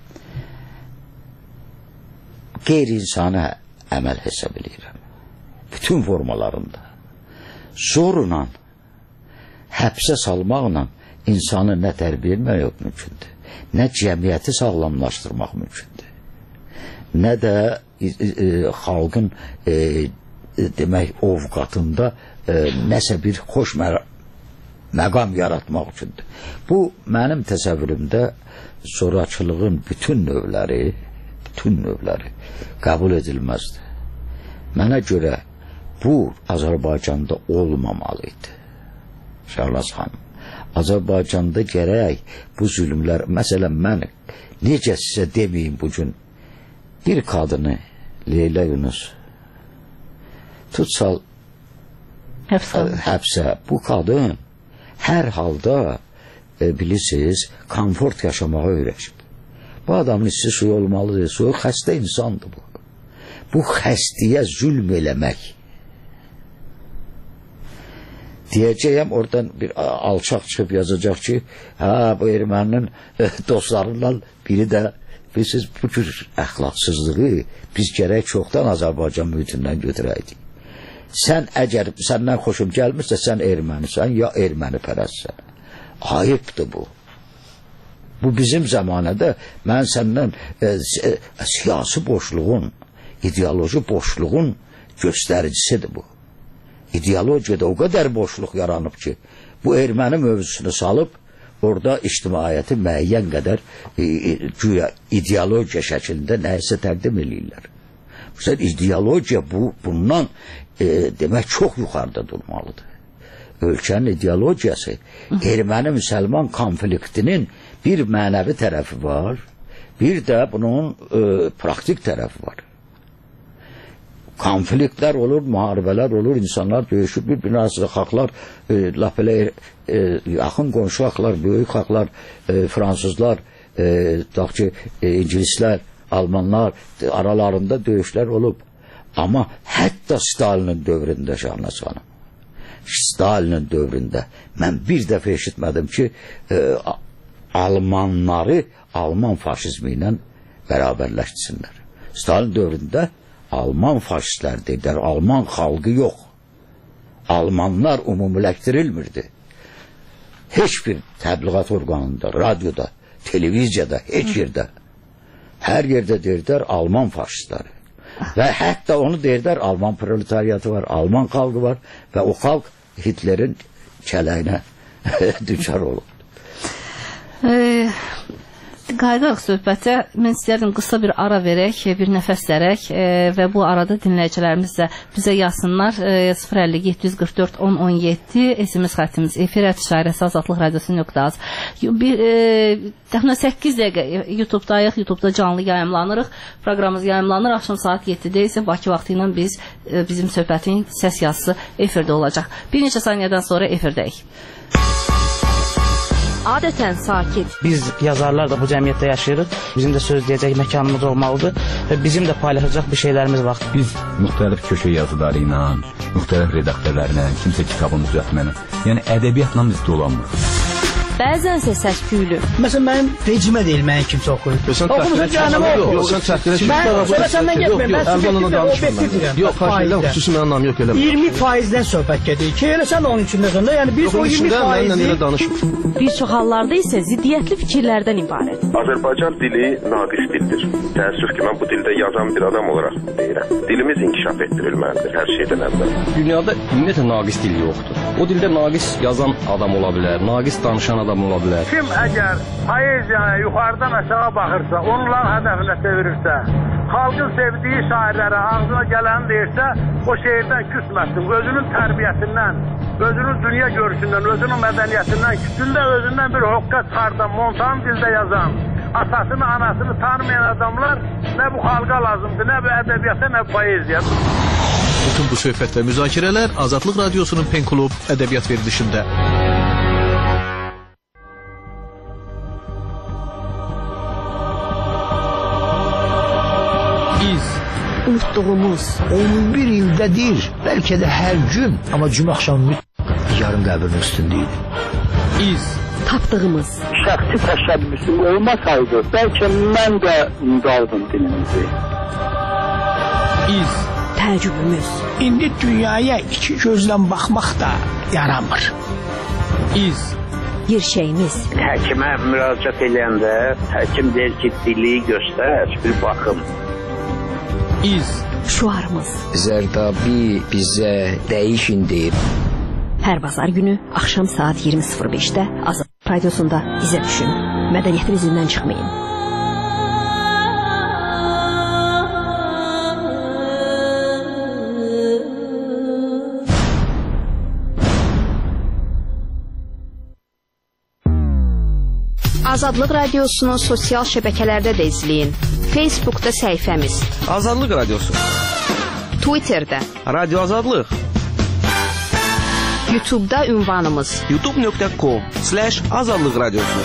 Qeyri-insani əməl hesab edirəm. Bütün formalarında. Zorla, həbsə salmaqla insanı nə tərbiyə etmək mümkündür, nə cəmiyyəti sağlamlaşdırmaq mümkündür, nə də e, e, xalqın e, demək ovqatında e, nəsə bir xoş mə məqam yaratmaq üçündür. Bu mənim təsəvvürümdə zorakılığın bütün növləri, bütün növləri qəbul edilməzdir. Mənə görə bu Azərbaycanda olmamalıydı. Şahlas xanım, Azərbaycanda gərək bu zülmlər, məsələn mən necə sizə deməyim bugün, bir kadını Leyla Yunus tutsal həbsə, həbsə. Bu kadın hər halda e, bilirsiniz, komfort yaşamağa öyrəşib. Bu adamın hissi suyu olmalıdır, suyu xəstə insandır bu. Bu xəstəyə zülm eləmək. Deyəcəyəm, oradan bir alçaq çıxıb yazacaq ki, ha, bu erməninin e, dostlarından biri də, bilirsiniz, bu cür əxlaqsızlığı biz gərək çoxdan Azərbaycan mühitindən götürəydik. Sən əgər səndən xoşum gəlmirsə, sən ermənisən, ya erməni pərəstsən. Ayıbdır bu. Bu bizim zamanədə mən səndən e, e, siyasi boşluğun, ideoloji boşluğun göstəricisidir bu. İdeologiyada o qədər boşluq yaranıb ki, bu erməni mövzusunu salıb, orada ictimaiyyəti müəyyən qədər e, e, güya ideologiya şəklində nəyisə təqdim edirlər. Məsələn, ideologiya bu, bundan e, demək çox yuxarıda durmalıdır. Ölkənin ideologiyası erməni-müsəlman konfliktinin bir mənəvi tərəfi var, bir də bunun e, praktik tərəfi var. Konfliktlər olur, müharibələr olur, insanlar döyüşür, bir-birinin arasında xalqlar, e, laf belə e, yaxın qonşu xalqlar, böyük xalqlar, e, fransızlar, e, ki, e, ingilislər, almanlar aralarında döyüşlər olub. Amma hətta Stalinin dövründə Şahnaz xanım, Stalinin dövründə mən bir dəfə eşitmədim ki, e, Almanları Alman faşizmi ilə bərabərləşdirsinlər. Stalin dövründə Alman faşistlər dedilər, Alman xalqı yox. Almanlar umumiləşdirilmirdi. Heç bir təbliğat orqanında, radioda, televiziyada, heç yerdə. Hər yerdə dedilər Alman faşistləri. Və hətta onu deyirlər, Alman proletariatı var, Alman xalqı var və o xalq Hitlerin kələyinə düçar olub. Eee Qayıdaq söhbətə, mən istəyərdim qısa bir ara verək, bir nəfəs dərək e, və bu arada dinləyicilərimiz də bizə yazsınlar. E, sıfır əlli yeddi yüz qırx dörd on on yeddi S M S xəttimiz efir şairəsi azadlıq radiosu nöqtə az. Bir e, təxminən səkkiz dəqiqə YouTube'dayıq, YouTube'da canlı yayımlanırıq. Proqramımız yayımlanır. Axşam saat yeddidə isə Bakı vaxtı ilə biz e, bizim söhbətin səs yazısı efirdə olacaq. Bir neçə saniyədən sonra efirdəyik. Adətən sakit. Biz yazarlar da bu cəmiyyətdə yaşayırıq. Bizim də söz deyəcək məkanımız olmalıdır və bizim də paylaşacaq bir şeylərimiz var. Biz müxtəlif köşə yazıları ilə, müxtəlif redaktörlərlə, kimsə kitabını düzəltməni, yəni ədəbiyyatla biz dolanmırıq. Bəzənsə səs-küylü. Məsələn, mənim vecimə deyil, mənim kimsə oxuyur. Oxumusun canımı oxu. Yox, sən çəkdirə ki, mən səndən getməyim, mən subjektiv və obyektiv deyirəm. Yox, xahiş xüsusi mənim anlam yox eləmə. iyirmi faizdən söhbət gedir ki, elə sən onun üçün nəzəndə, yəni biz o iyirmi faizi... Bir çox hallarda isə ziddiyyətli fikirlərdən ibarət. Azərbaycan dili naqis dildir. Təəssüf ki, mən bu dildə yazan bir adam olaraq deyirəm. Dilimiz inkişaf etdirilməlidir hər şeydən əvvəl. Dünyada ümumiyyətlə naqis dil yoxdur. O dildə naqis yazan adam ola bilər, naqis danışan adam ola bilər. Kim əgər poeziyaya yuxarıdan aşağı baxırsa, onların hədəfinə çevirirsə, xalqın sevdiyi şairlərə ağzına gələni deyirsə, o şeirdən küsməsin. Özünün tərbiyəsindən, özünün dünya görüşündən, özünün mədəniyyətindən, kütündə özündən bir hoqqa çıxardan, montan dildə yazan, atasını, anasını tanımayan adamlar nə bu xalqa lazımdır, nə bu ədəbiyyata, nə bu poeziya. Bütün bu söhbət və müzakirələr Azadlıq Radiosunun Pen Klub ədəbiyyat verilişində. İz. Unutduğumuz. on bir ildədir, bəlkə də hər gün, amma cümə axşamı yarım qəbrin üstündəydi. İz. Tapdığımız. Şəxsi təşəbbüsüm olmasaydı, bəlkə mən də unudardım dilimizi. İz. Təəccübümüz. İndi dünyaya iki gözlə baxmaq da yaramır. İz. Gerçəyimiz. Həkimə müraciət edəndə həkim deyir ki, dili göstər, bir baxım. İz. Şuarımız. Zərdabi bizə dəyişin deyib. Hər bazar günü axşam saat iyirmi sıfır beşdə Azadlıq Radiosunda izə düşün. Mədəniyyətin izindən çıxmayın. Azadlıq Radiosunun sosial şəbəkələrdə də izləyin. Facebookda səhifəmiz Azadlıq Radiosu, Twitterdə Radio Azadlıq, YouTube'da ünvanımız youtube nöqtə com slash azadlıq radiosu.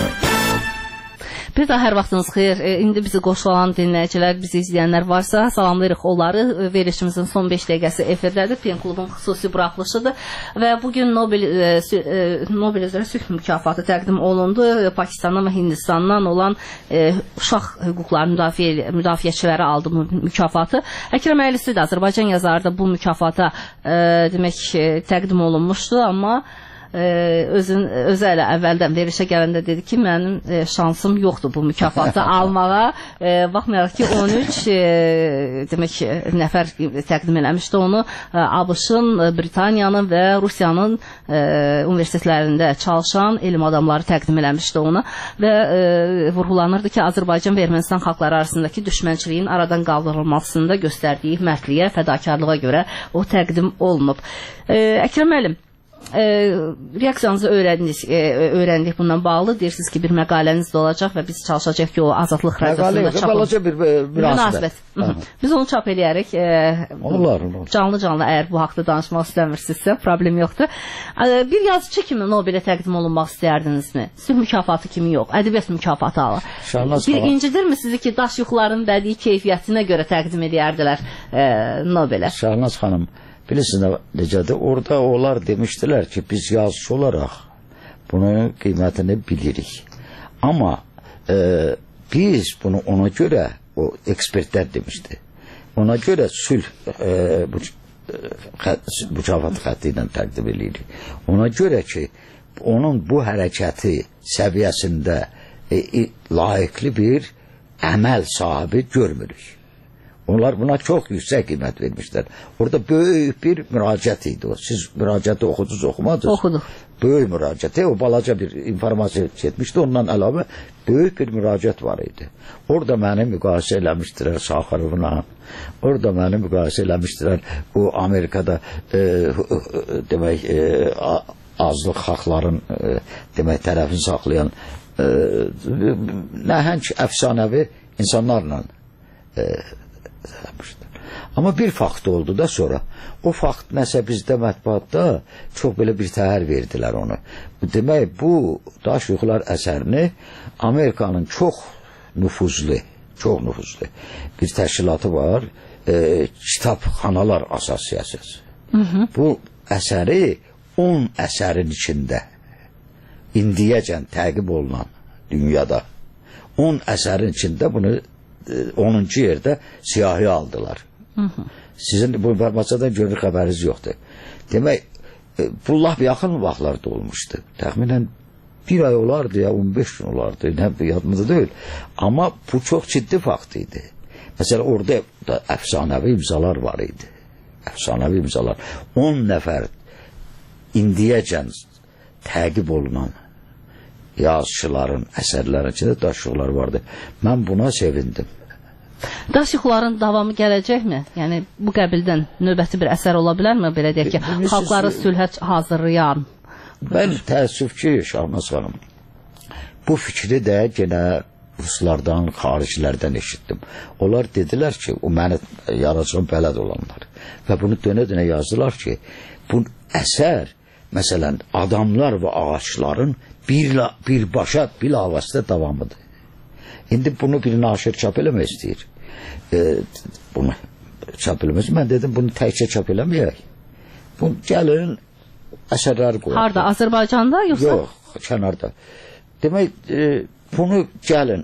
Bir daha hər vaxtınız xeyir. E, indi bizi qoşulan dinləyicilər, bizi izləyənlər varsa, salamlayırıq onları. Verilişimizin son beş dəqiqəsi efirdədir. Pen klubun xüsusi buraxılışıdır. Və bugün Nobel, e, e, Nobel üzrə sülh mükafatı təqdim olundu. Pakistandan və Hindistandan olan e, uşaq hüquqları müdafiə, müdafiəçiləri aldı bu mükafatı. Əkrəm Əylisi də Azərbaycan yazarı da bu mükafata e, demək e, təqdim olunmuşdu, amma Ee, özün özü elə əvvəldən verilişə gələndə dedi ki, mənim e, şansım yoxdur bu mükafatı almağa. E, baxmayaraq ki, on üç e, demək nəfər təqdim eləmişdi onu. E, ABŞ-ın, Britaniyanın və Rusiyanın e, universitetlərində çalışan elm adamları təqdim eləmişdi onu və e, vurğulanırdı ki, Azərbaycan və Ermənistan xalqları arasındakı düşmənçiliyin aradan qaldırılmasında göstərdiyi mərdliyə, fədakarlığa görə o təqdim olunub. E, Əkrəm müəllim, E, reaksiyanızı öyrəndik, e, öyrəndik bundan bağlı. Deyirsiniz ki, bir məqaləniz də olacaq və biz çalışacaq ki, o Azadlıq Radiosunda çap olacaq. bir münasibət. Biz onu çap eləyərik. E, onlar, onlar. Canlı-canlı əgər bu haqda danışmaq istəmirsinizsə, problem yoxdur. E, bir yazıcı kimi Nobelə təqdim olunmaq istəyərdinizmi? Sülh mükafatı kimi yox, ədəbiyyat mükafatı alır. Bir incidirmi sizi ki, daş yuxuların bədii keyfiyyətinə görə təqdim edərdilər e, Nobelə? Şahnaz xanım, bilirsiniz necədir? Orada onlar demişdilər ki, biz yazıcı olaraq bunun qiymətini bilirik. Amma e, biz bunu ona görə, o ekspertlər demişdi, ona görə sülh e, bu, e, mükafat xətti ilə təqdim edirik. Ona görə ki, onun bu hərəkəti səviyyəsində e, e, layiqli bir əməl sahibi görmürük. Onlar buna çox yüksək qiymət vermişlər. Orada böyük bir müraciət idi o. Siz müraciəti oxudunuz, oxumadınız? Oxuduq. Böyük müraciət, o balaca bir informasiya etmişdi. Ondan əlavə böyük bir müraciət var idi. Orada məni müqayisə eləmişdilər Şaxarovla. Orada məni müqayisə eləmişdilər bu Amerikada e, demək e, azlıq haqların e, demək tərəfini saxlayan e, nəhəng əfsanəvi insanlarla e, amma bir fakt oldu da sonra. O fakt nəsə bizdə mətbuatda çox belə bir təhər verdilər onu. Demək, bu Daş yuxular əsərini Amerikanın çox nüfuzlu, çox nüfuzlu bir təşkilatı var, e, Kitabxanalar Asosiyasiyası. Bu əsəri on əsərin içində indiyəcən təqib olunan dünyada on əsərin içində bunu onuncu yerdə siyahıya aldılar. Hı hı. Sizin bu informasiyadan görünür xəbəriniz yoxdur. Demək, bu lap yaxın vaxtlarda olmuşdu. Təxminən bir ay olardı ya, on beş gün olardı. Nə yadımda deyil. Amma bu çox ciddi fakt idi. Məsələn, orada da əfsanəvi imzalar var idi. Əfsanəvi imzalar. on nəfər indiyəcən təqib olunan yazıçıların, əsərlərin içində Daş yuxular vardı. Mən buna sevindim. Daş yuxuların davamı gələcəkmi? Yəni bu qəbildən növbəti bir əsər ola bilərmi? Belə deyək ki, xalqları sülhə hazırlayan. Mən təəssüf ki, Şahnaz xanım, bu fikri də genə ruslardan, xaricilərdən eşitdim. Onlar dedilər ki, o məni yaradıcılığın bələd olanlar və bunu dönə-dönə yazdılar ki, bu əsər, məsələn, adamlar və ağaçların bir, birbaşa bilavasitə davamıdır. İndi bunu bir naşir çap eləmək istəyir. E, bunu çap eləmək. Mən dedim, bunu təkcə çap eləməyək. Bunu gəlin əsərləri qoyaq. Harada? Azərbaycanda yoxsa? Yox, kənarda. Demək, e, bunu gəlin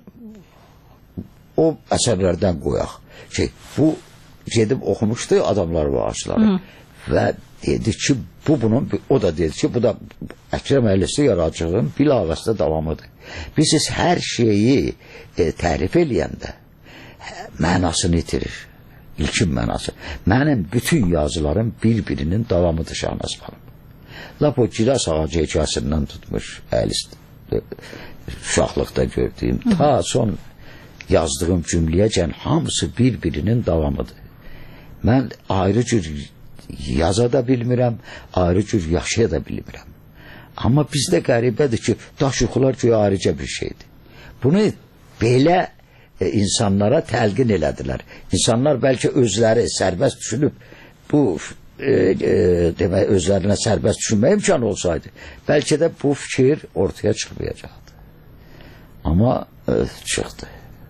o əsərlərdən qoyaq. Ki, bu gedib oxumuşdu adamlar və ağaçları. Hı. Və dedi ki, bu bunun, o da dedi ki, bu da Əkrəm Əylisi yaradıcılığın bilavasitə davamıdır. Biz siz hər şeyi e, tərif eləyəndə mənasını itirir. İlkin mənası. Mənim bütün yazılarım bir-birinin davamıdır Şahnaz xanım. Lap o Gilas ağacı hekayəsindən tutmuş Əlis uşaqlıqda gördüyüm Hı -hı. ta son yazdığım cümləyəcən hamısı bir-birinin davamıdır. Mən ayrı cür yaza da bilmirəm, ayrı cür yaşaya da bilmirəm. Amma bizdə qəribədir ki, Daş yuxular göyə ayrıca bir şeydir. Bunu belə e, insanlara təlqin elədilər. İnsanlar bəlkə özləri sərbəst düşünüb, bu e, e, demək, özlərinə sərbəst düşünmə imkanı olsaydı, bəlkə də bu fikir ortaya çıxmayacaqdı. Amma e, çıxdı.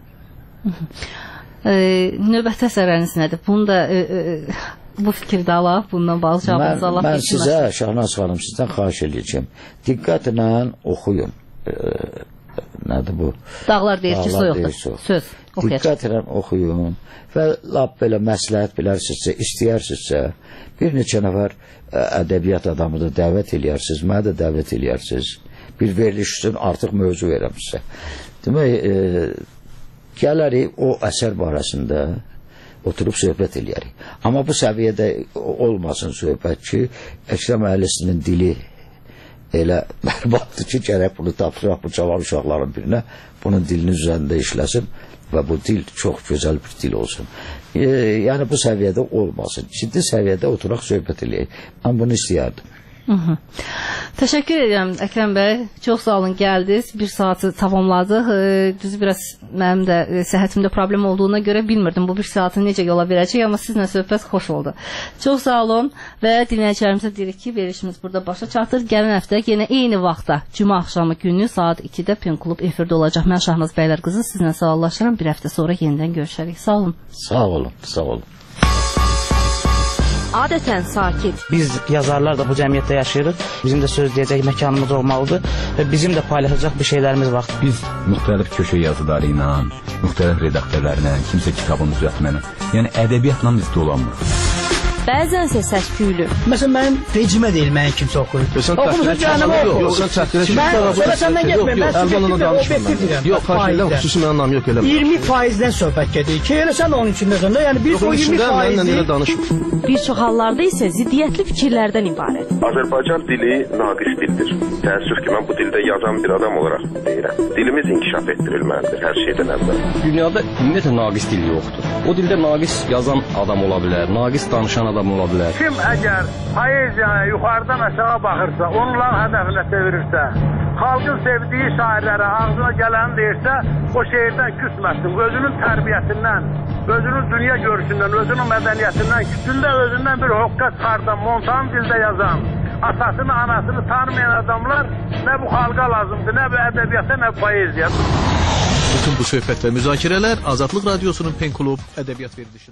E, növbəti əsərləriniz nədir? Bunu da... E, e, bu fikirdə alaq, bundan bağlı cavabınızı alaq. Mən sizə, Şahnaz xanım, sizdən xahiş edəcəm. Diqqətlə oxuyun. E, nədir bu? Dağlar deyir ki, soyuqdur. Söz. Diqqətlə oxuyun və lap belə məsləhət bilərsinizsə, istəyərsinizsə, bir neçə nəfər ədəbiyyat adamını dəvət eləyərsiniz, mənə də dəvət eləyərsiniz. Bir veriliş üçün artıq mövzu verəm sizə. Demək, e, gələrik o əsər barəsində oturub söhbət eləyərik. Amma bu səviyyədə olmasın söhbət ki, Əkrəm Əylisinin dili elə bərbatdır ki, gərək bunu tapsıraq bu cavan uşaqların birinə, bunun dilinin üzərində işləsin və bu dil çox gözəl bir dil olsun. E, yəni bu səviyyədə olmasın. Ciddi səviyyədə oturaq söhbət eləyək. Mən bunu istəyərdim. Hı -hı. Təşəkkür edirəm Əkrəm bəy. Çox sağ olun, gəldiniz. Bir saatı tamamladıq. E, düzü biraz mənim də e, səhhətimdə problem olduğuna görə bilmirdim bu bir saatı necə yola verəcək, amma sizlə söhbət xoş oldu. Çox sağ olun və dinləyicilərimizə deyirik ki, verilişimiz burada başa çatır. Gələn həftə yenə eyni vaxtda Cümə axşamı günü saat ikidə Pen Klub efirdə olacaq. Mən Şahnaz bəylər qızı sizlə sağollaşıram. Bir həftə sonra yenidən görüşərik. Sağ olun. Sağ olun. Sağ olun. Adətən sakit. Biz yazarlar da bu cəmiyyətdə yaşayırıq. Bizim də söz deyəcək məkanımız olmalıdır və bizim də paylaşacaq bir şeylərimiz var. Biz müxtəlif köşə yazıları ilə, müxtəlif redaktörlərlə, kimsə kitabını düzəltməni, yəni ədəbiyyatla biz dolanmırıq. bəzənsə səs-küylü. Məsələn, mənim vecimə deyil, mənim kimsə oxuyur. Oxumusun cəhənnəmə oxuyur. Yox, sən çətinə ki. Mən sonra səndən getməyim, mən subjektiv və obyektiv deyirəm. Yox, xahiş xüsusi mənim anlam yox, eləmə. iyirmi faizdən söhbət gedir ki, elə sən onun içindəsən də, yəni biz o iyirmi faizi... Bir çox hallarda isə ziddiyyətli fikirlərdən ibarət. Azərbaycan dili naqis dildir. Təəssüf ki, mən bu dildə yazan bir adam olaraq deyirəm. Dilimiz inkişaf etdirilməlidir hər şeydən əvvəl. Dünyada ümumiyyətlə naqis dil yoxdur. O dildə naqis yazan adam ola bilər, naqis danışan adam ola bilər. Kim əgər poeziyaya yuxarıdan aşağı baxırsa, onların hədəfinə çevirirsə, xalqın sevdiyi şairlərə ağzına gələni deyirsə, o şeirdən küsməsin. Özünün tərbiyəsindən, özünün dünya görüşündən, özünün mədəniyyətindən, küçündə özündən bir hoqqa çıxardan, montan dildə yazan, atasını, anasını tanımayan adamlar nə bu xalqa lazımdır, nə bu ədəbiyyata, nə bu poeziya. Bütün bu söhbət və müzakirələr Azadlıq Radiosunun Pen Klub ədəbiyyat verilişində.